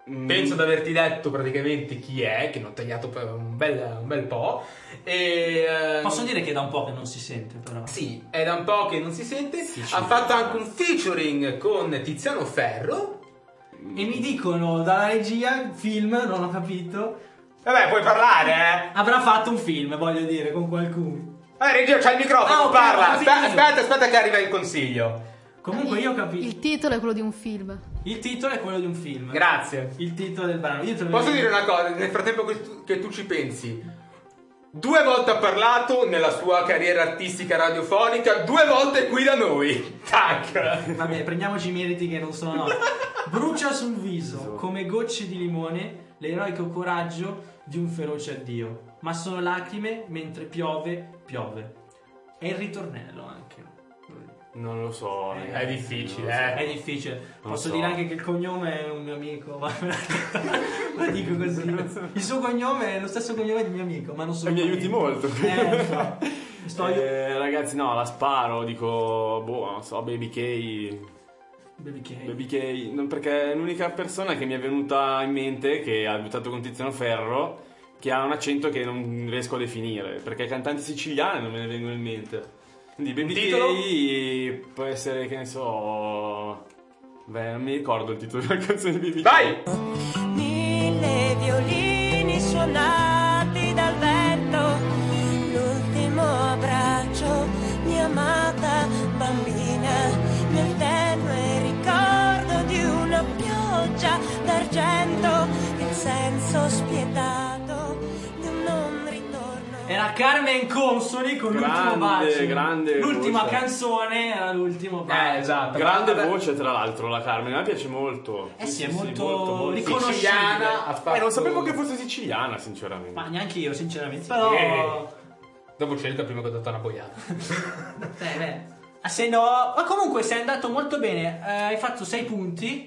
Penso di averti detto praticamente chi è, che ne ho tagliato per un bel po'. E, Posso dire che è da un po' che non si sente, però. sì, è da un po' che non si sente. Ha fatto anche un featuring con Tiziano Ferro. E mi dicono dalla regia, film, non ho capito. Vabbè, puoi parlare, Avrà fatto un film, voglio dire, con qualcuno. Regia, c'hai il microfono, Ok, parla. ho capito. Aspetta che arriva il consiglio. Comunque io ho capito. Il titolo è quello di un film. Il titolo è quello di un film. Grazie. Il titolo del brano. Io te lo Posso dico. dire una cosa, nel frattempo che tu ci pensi? 2 volte ha parlato nella sua carriera artistica radiofonica, 2 volte qui da noi. Tac! Vabbè, prendiamoci i meriti che non sono nostri. Brucia sul viso, come gocce di limone, l'eroico coraggio di un feroce addio. Ma sono lacrime mentre piove, piove. È il ritornello anche. Non lo so. È difficile, È difficile. Non Posso so. dire anche che il cognome è un mio amico. Lo dico così. Il suo cognome è lo stesso cognome di mio amico, ma non sono. Mi aiuti molto. Lo so. Ragazzi, no, la sparo. Dico, boh, non so, Baby K. Baby K. Non, perché è l'unica persona che mi è venuta in mente che ha debuttato con Tiziano Ferro, che ha un accento che non riesco a definire. Perché cantanti siciliani non me ne vengono in mente. Quindi Baby K può essere, che ne so. Beh, non mi ricordo il titolo della canzone di Baby K. Vai! 1000 violini suonati dal vento, l'ultimo abbraccio, mia amata bambina, nel tenue ricordo di una pioggia d'argento, il senso spietato di un non ritorno. Era Carmen Consoli con l'ultimo bacio. Grande l'ultima voce. canzone era l'ultimo bacio. Esatto. Grande Vabbè. voce, tra l'altro, la Carmen. A me piace molto. Sì, è Sì, molto molto. riconoscibile. Siciliana, ha fatto... Non sapevo che fosse siciliana, sinceramente. Ma neanche io, sinceramente. Però. Dopo scelta prima che ho dato una boiata. Beh. Se no. Ma comunque sei andato molto bene. Hai fatto 6 punti.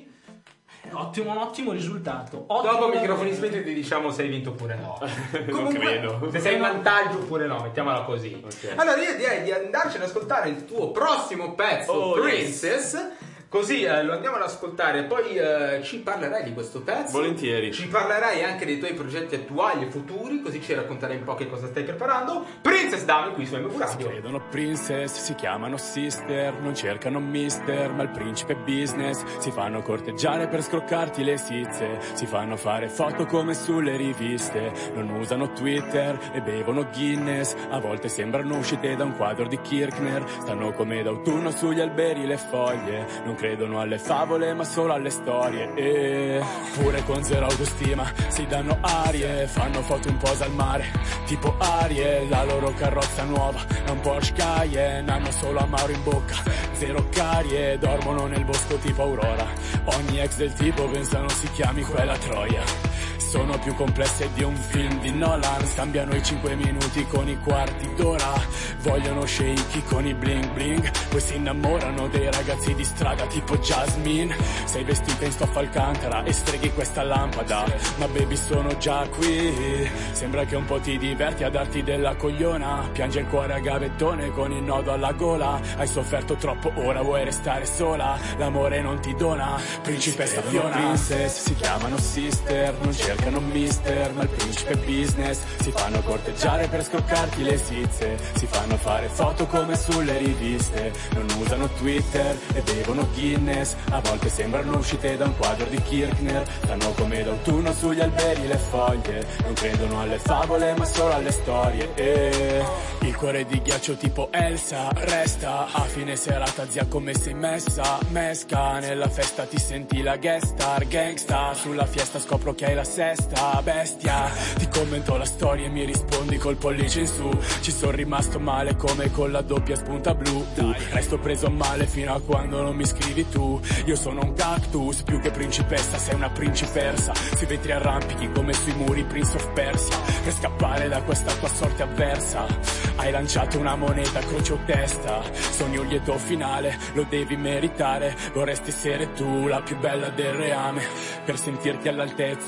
Un ottimo risultato. Dopo microfoni spenti ti diciamo se hai vinto oppure no. Non credo. Se sei in vantaggio oppure no, mettiamola così. Ok. Allora io direi di andarci ad ascoltare il tuo prossimo pezzo, Oh, Princess. Così lo andiamo ad ascoltare, poi ci parlerai di questo pezzo. Volentieri. Ci parlerai anche dei tuoi progetti attuali e futuri, così ci racconterai un po' che cosa stai preparando. Princess Dami qui su MV Radio. Credono princess, si chiamano sister, non cercano mister, ma il principe è business. Si fanno corteggiare per scroccarti le sizze, si fanno fare foto come sulle riviste. Non usano Twitter e bevono Guinness, a volte sembrano uscite da un quadro di Kirchner. Stanno come d'autunno sugli alberi le foglie, non credono alle favole ma solo alle storie. E pure con zero autostima si danno arie, fanno foto in posa al mare tipo Ariel. La loro carrozza nuova è un Porsche Cayenne, hanno solo amaro in bocca, zero carie, dormono nel bosco tipo Aurora. Ogni ex del tipo pensano si chiami quella Troia. Sono più complesse di un film di Nolan, scambiano i 5 minuti con i quarti d'ora. Vogliono shaky con i bling bling, poi si innamorano dei ragazzi di strada tipo Jasmine. Sei vestita in stoffa Alcantara e streghi questa lampada, ma baby sono già qui. Sembra che un po' ti diverti a darti della cogliona, piange il cuore a gavettone con il nodo alla gola. Hai sofferto troppo, ora vuoi restare sola, l'amore non ti dona, principessa Fiona. Princess, si chiamano sister, non cercano mister, ma il principe è business. Si fanno corteggiare per scroccarti le sizze, si fanno fare foto come sulle riviste. Non usano Twitter e bevono Guinness, a volte sembrano uscite da un quadro di Kirchner. Stanno come d'autunno sugli alberi le foglie, non credono alle favole ma solo alle storie. E il cuore di ghiaccio tipo Elsa resta a fine serata, zia come sei messa. Mesca nella festa ti senti la guest star, gangsta sulla fiesta scopro che hai la sesta. Bestia, ti commento la storia e mi rispondi col pollice in su. Ci sono rimasto male come con la doppia spunta blu. Resto preso male fino a quando non mi scrivi tu. Io sono un cactus, più che principessa sei una principersa. Sui vetri arrampichi come sui muri Prince of Persia, per scappare da questa tua sorte avversa. Hai lanciato una moneta, croce o testa, sogni un lieto finale, lo devi meritare. Vorresti essere tu la più bella del reame, per sentirti all'altezza di ogni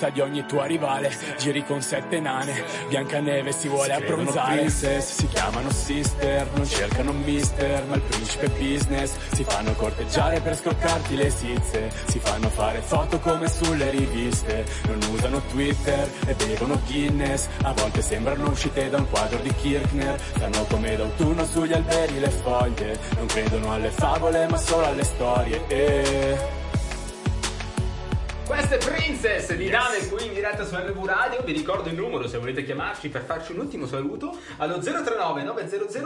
tua rivale. Giri con 7 nane, Biancaneve si vuole abbronzare. Princess, si chiamano sister, non cercano mister, ma il principe è business. Si fanno corteggiare per scroccarti le sizze, si fanno fare foto come sulle riviste. Non usano Twitter e bevono Guinness, a volte sembrano uscite da un quadro di Kirchner. Stanno come d'autunno sugli alberi le foglie, non credono alle favole ma solo alle storie. Questa è Princess di Dame qui in diretta su MV Radio. Vi ricordo il numero se volete chiamarci per farci un ultimo saluto allo 039 900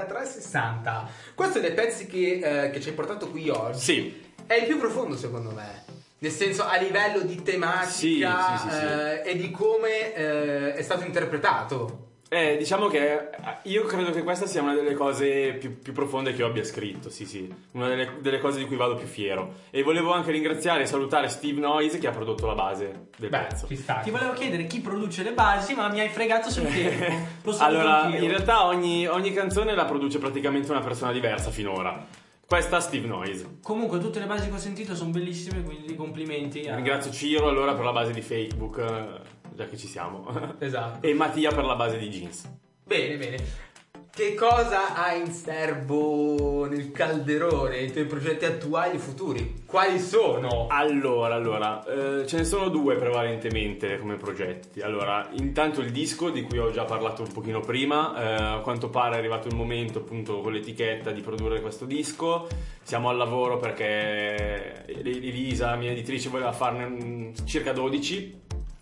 8360. Questo dei pezzi che ci hai portato qui oggi. Sì. È il più profondo secondo me. Nel senso a livello di tematica Sì. e di come è stato interpretato. Diciamo che io credo che questa sia una delle cose più profonde che io abbia scritto, sì, una delle cose di cui vado più fiero. E volevo anche ringraziare e salutare Steve Noise che ha prodotto la base del pezzo. Ci sta. Ti volevo chiedere chi produce le basi, ma mi hai fregato sul tempo. Lo saluto Allora, anch'io. in realtà ogni canzone la produce praticamente una persona diversa finora. Questa Steve Noise. Comunque tutte le basi che ho sentito sono bellissime, quindi complimenti. Ringrazio Ciro allora per la base di Facebook, già che ci siamo. Esatto. E Mattia per la base di Jeans. Bene. Che cosa hai in serbo nel calderone, i tuoi progetti attuali e futuri? Quali sono? Allora, ce ne sono due prevalentemente come progetti. Allora, intanto il disco di cui ho già parlato un pochino prima, a quanto pare è arrivato il momento appunto con l'etichetta di produrre questo disco. Siamo al lavoro perché Elisa, mia editrice, voleva farne circa 12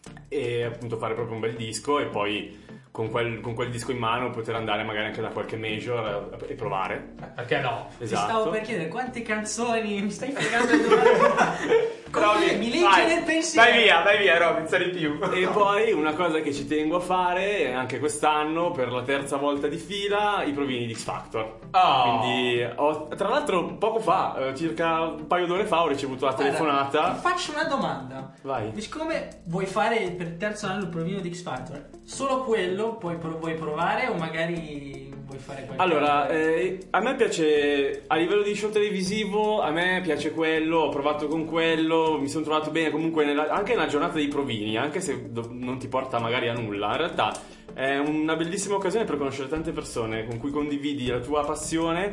e appunto fare proprio un bel disco e poi con quel disco in mano poter andare magari anche da qualche major e provare. Perché no? Ti Esatto. stavo per chiedere quante canzoni mi stai fregando le domande. Come mi legge nel pensiero. Vai via Robin, sei di più. E poi una cosa che ci tengo a fare anche quest'anno per la terza volta di fila, i provini di X Factor. Quindi tra l'altro poco fa, circa un paio d'ore fa, ho ricevuto la telefonata. Ti faccio una domanda. Vai. Siccome vuoi fare per il terzo anno il provino di X Factor, solo quello vuoi provare o magari vuoi fare qualcosa? Allora, a me piace, a livello di show televisivo, a me piace quello, ho provato con quello, mi sono trovato bene comunque anche nella giornata dei provini, anche se non ti porta magari a nulla. In realtà è una bellissima occasione per conoscere tante persone con cui condividi la tua passione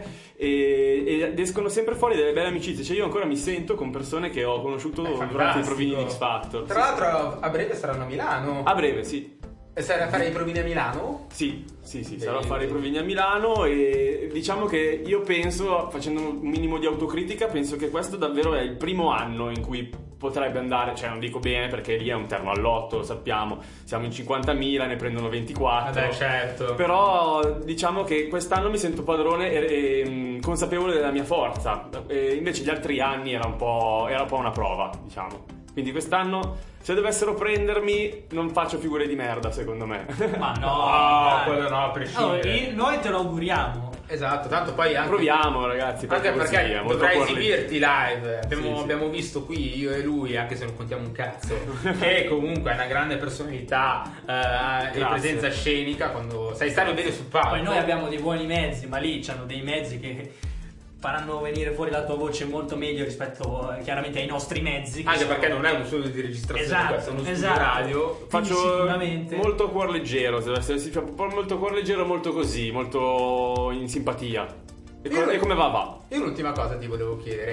ed escono sempre fuori delle belle amicizie. Cioè io ancora mi sento con persone che ho conosciuto durante i provini di X Factor. Tra l'altro a breve saranno a Milano. A breve, sì. E sarai a fare i provini a Milano? Sì, sarò a fare i provini a Milano e diciamo che io penso, facendo un minimo di autocritica, penso che questo davvero è il primo anno in cui potrebbe andare, cioè non dico bene perché lì è un terno all'otto, lo sappiamo, siamo in 50.000, ne prendono 24. Vabbè, certo. Però diciamo che quest'anno mi sento padrone e consapevole della mia forza, e invece gli altri anni era un po' una prova, diciamo. Quindi quest'anno, se dovessero prendermi, non faccio figure di merda, secondo me. Ma no, quello no, a prescindere. Noi te lo auguriamo. Esatto, tanto poi anche... Proviamo, ragazzi. Anche perché dovrai cuore esibirti live. Sì. Abbiamo visto qui, io e lui, anche se non contiamo un cazzo, che comunque è una grande personalità e presenza scenica quando sai stare bene sul palco. Poi noi abbiamo dei buoni mezzi, ma lì c'hanno dei mezzi che faranno venire fuori la tua voce molto meglio rispetto chiaramente ai nostri mezzi. Anche perché non è uno studio di registrazione, questo è uno studio radio. Faccio sicuramente molto a cuor leggero, se deve essere molto a cuor leggero, molto così, molto in simpatia. E come va? Io un'ultima cosa ti volevo chiedere.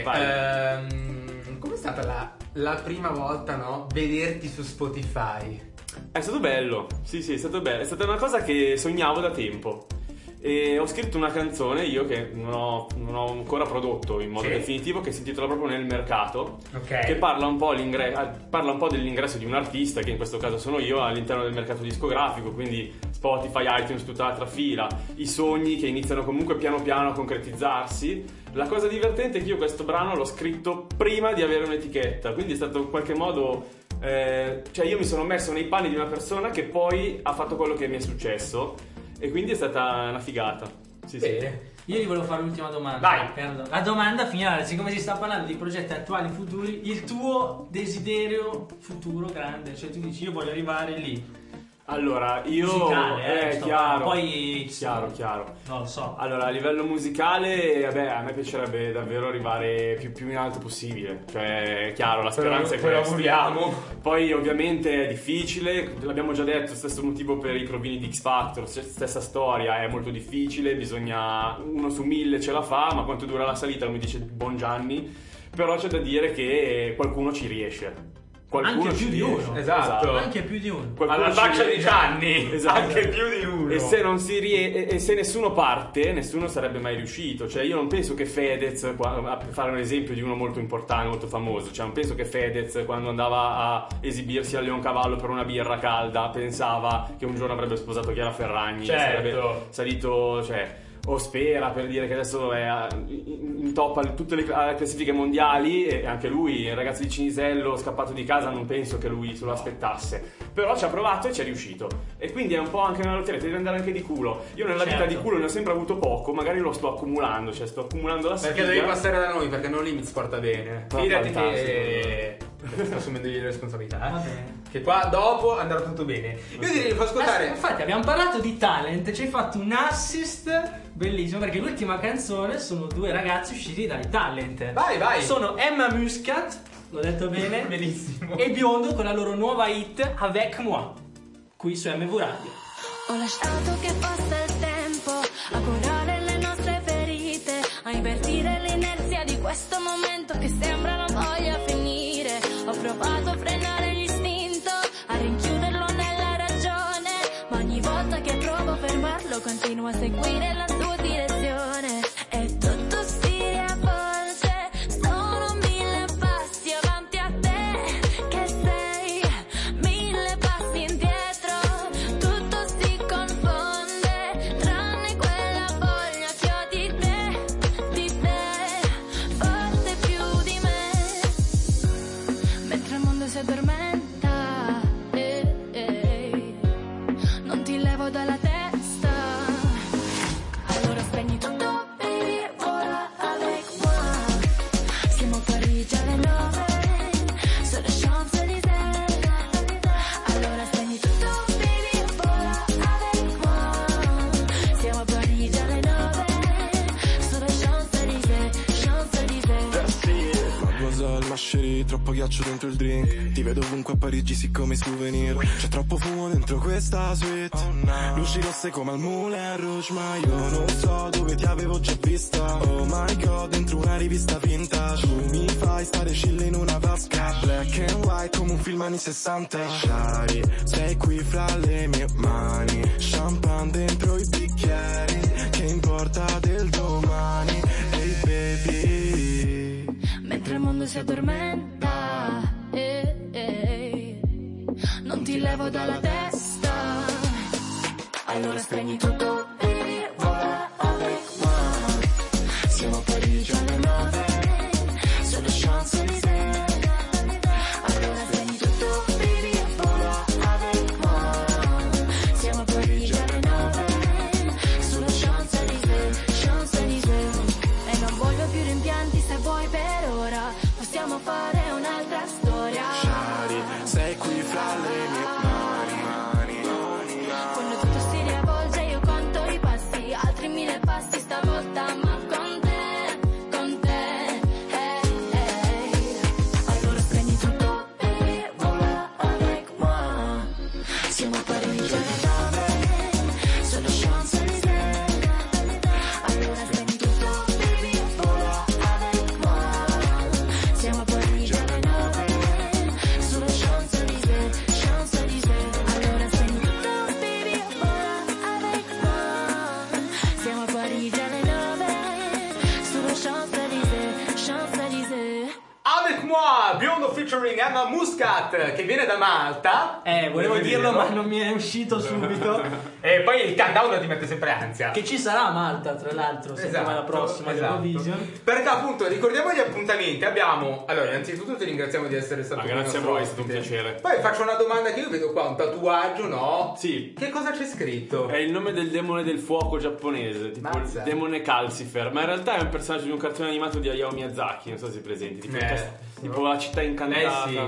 Com'è stata la prima volta, no? Vederti su Spotify? È stato bello, sì, è stato bello. È stata una cosa che sognavo da tempo. E ho scritto una canzone io che non ho ancora prodotto in modo definitivo, che si intitola proprio Nel mercato, che parla un po' dell'ingresso di un artista, che in questo caso sono io, all'interno del mercato discografico, quindi Spotify, iTunes, tutta l'altra fila, i sogni che iniziano comunque piano piano a concretizzarsi. La cosa divertente è che io questo brano l'ho scritto prima di avere un'etichetta, quindi è stato in qualche modo cioè io mi sono messo nei panni di una persona che poi ha fatto quello che mi è successo. E quindi è stata una figata. Sì. Io gli volevo fare l'ultima domanda. Vai. La domanda finale, siccome si sta parlando di progetti attuali e futuri, il tuo desiderio futuro grande, cioè tu dici io voglio arrivare lì. Allora, io musicale, chiaro. Poi Chiaro. non lo so. Allora, a livello musicale, vabbè, a me piacerebbe davvero arrivare più in alto possibile. Cioè, chiaro, la speranza è Poi questa. auguriamo. Poi ovviamente è difficile, l'abbiamo già detto, stesso motivo per i provini di X Factor, stessa storia, è molto difficile, bisogna 1 su 1000 ce la fa, ma quanto dura la salita non mi dice buon Gianni, però c'è da dire che qualcuno ci riesce. Qualcuno Anche più ci di riesce. uno. Esatto. Anche più di uno. Qualcuno Alla ci faccia di riesce. Gianni. Esatto. Anche più di uno. E se non si e se nessuno parte, nessuno sarebbe mai riuscito. Cioè, io non penso che Fedez, a fare un esempio di uno molto importante, molto famoso, cioè non penso che Fedez, quando andava a esibirsi a Leoncavallo per una birra calda, pensava che un giorno avrebbe sposato Chiara Ferragni, Certo. sarebbe salito, cioè, o spera, per dire che adesso è in top a tutte le classifiche mondiali, e anche lui, il ragazzo di Cinisello scappato di casa, non penso che lui se lo aspettasse, però ci ha provato e ci è riuscito, e quindi è un po' anche una lotteria, devi andare anche di culo. Io nella vita di culo ne ho sempre avuto poco, magari lo sto accumulando, cioè sto accumulando la sfiga. Perché devi passare da noi, perché non Limits porta bene. Ma Fidati fantastico. che sto assumendogli le responsabilità. Va bene. Che qua dopo andrà tutto bene. Io direi di far ascoltare. Infatti abbiamo parlato di talent, ci hai fatto un assist bellissimo, perché l'ultima canzone sono 2 ragazzi usciti dai talent. Vai. Sono Emma Muscat, l'ho detto bene, Benissimo. e Biondo con la loro nuova hit Avec Moi, qui su MV Radio. Ho lasciato che passa il tempo a curare le nostre ferite, a invertire l'inerzia di questo momento che sembra non voglia finire. Ho provato a frenare l'istinto, a rinchiuderlo nella ragione, ma ogni volta che provo a fermarlo continuo a seguire la sua direzione. E tutto si riavvolge, sono 1000 passi avanti a te, che sei 1000 passi indietro. Tutto si confonde, tranne quella voglia che ho di te, forte più di me. Mentre il mondo si addormenta, non ti levo dalla testa. Allora spegni tutto, baby, vola avec moi. Siamo a Parigi alle 9, sulle Champs-Élysées. Allora spegni tutto, baby, vola avec moi. Siamo a Parigi alle 9, sulle Champs-Élysées, Champs-Élysées. Mademoiselle, ma chérie, troppo ghiaccio dentro il drink. Ti vedo ovunque a Parigi, sì come souvenir. C'è troppo fumo dentro questa suite. Luci rosse come al Moulin Rouge, ma io non so dove ti avevo già vista. Oh my god, dentro una rivista vintage. Tu mi fai stare chill in una vasca, black and white come un film anni 60. Shari, sei qui fra le mie mani, champagne dentro i bicchieri. Che importa del domani? Hey baby. Mentre il mondo si addormenta, non ti levo dalla testa. Allora spegni tutto, baby, vola avec moi. Siamo a Parigi alle 9, sulle Champs-Élysées. Allora spegni tutto, baby, vola avec moi. Siamo a Parigi alle 9, sulle Champs-Élysées, Champs-Élysées. E non voglio più rimpianti, se vuoi per ora possiamo fare un'altra storia. Shari, sei qui fra le mie mani. Quando tutto si riavvolge io conto i passi, altri 1000 passi stavolta, ma con te, hey. Allora spegni tutto, baby, vola avec moi. Siamo a Parigi alle 9, sulle Champs-Élysées. Allora spegni tutto, baby, vola avec moi. Siamo a Parigi alle 9, sulle Champs-Élysées, Champs-Élysées. Allora spegni tutto, baby, vola avec moi. Siamo a Parigi alle 9, sulle Champs-Élysées, Champs-Élysées. Avec moi, Biondo featuring Emma Muscat, che viene da Malta. Volevo Devi dirlo, dirlo. ma non mi è uscito subito. E poi il countdown ti mette sempre ansia. Che ci sarà a Malta, tra l'altro, settimana prossima, Eurovision. Perché appunto ricordiamo gli appuntamenti. Abbiamo, allora, innanzitutto ti ringraziamo di essere stato qui. Grazie a nostro voi, è stato un ospite. piacere. Poi faccio una domanda che io vedo qua, un tatuaggio, no? Sì. Che cosa c'è scritto? È il nome del demone del fuoco giapponese, tipo Mazza. il demone Calcifer, ma in realtà è un personaggio di un cartone animato di Hayao Miyazaki, non so se è presente, tipo la città incantata. sì.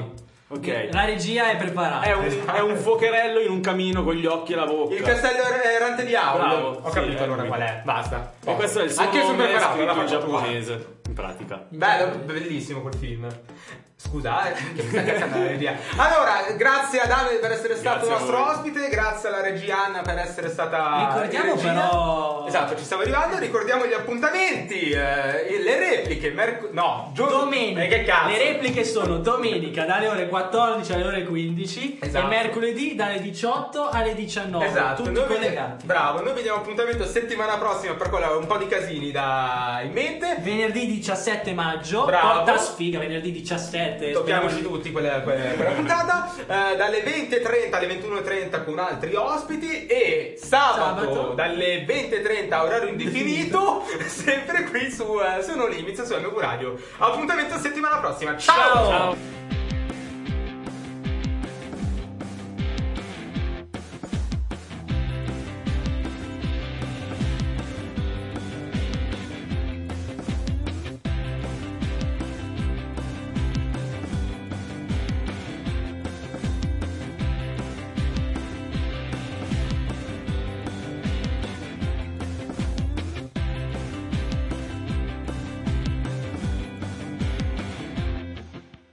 Ok. La regia è preparata. È un fuocherello in un camino con gli occhi e la bocca. Il castello errante di Aulo. Bravo, Ho sì, capito allora qual è. Basta. E questo è il suo Anche io sono nome preparato, scritto la in faccio giapponese, in pratica. Bello, bellissimo quel film. Scusa, che mi sta cacciando la regia. Allora, grazie ad Davide per essere stato Grazie a nostro voi. ospite, grazie alla regia Anna per essere stata Ricordiamo in regia. però... Esatto, ci stavo arrivando, ricordiamo gli appuntamenti, le repliche, Domenica. Che cazzo? Le repliche sono domenica dalle ore 14 alle ore 15 Esatto. e mercoledì dalle 18 alle 19. Esatto, Tutti noi collegati. bravo, noi vediamo appuntamento settimana prossima per quello un po' di casini da in mente. Venerdì 17 maggio, Bravo. porta sfiga, venerdì 17. Tocchiamoci speriamo tutti quella puntata dalle 20:30 alle 21:30 con altri ospiti e sabato dalle 20:30 a orario indefinito sempre qui su No Limits su MV Radio. Appuntamento settimana prossima. Ciao! Ciao.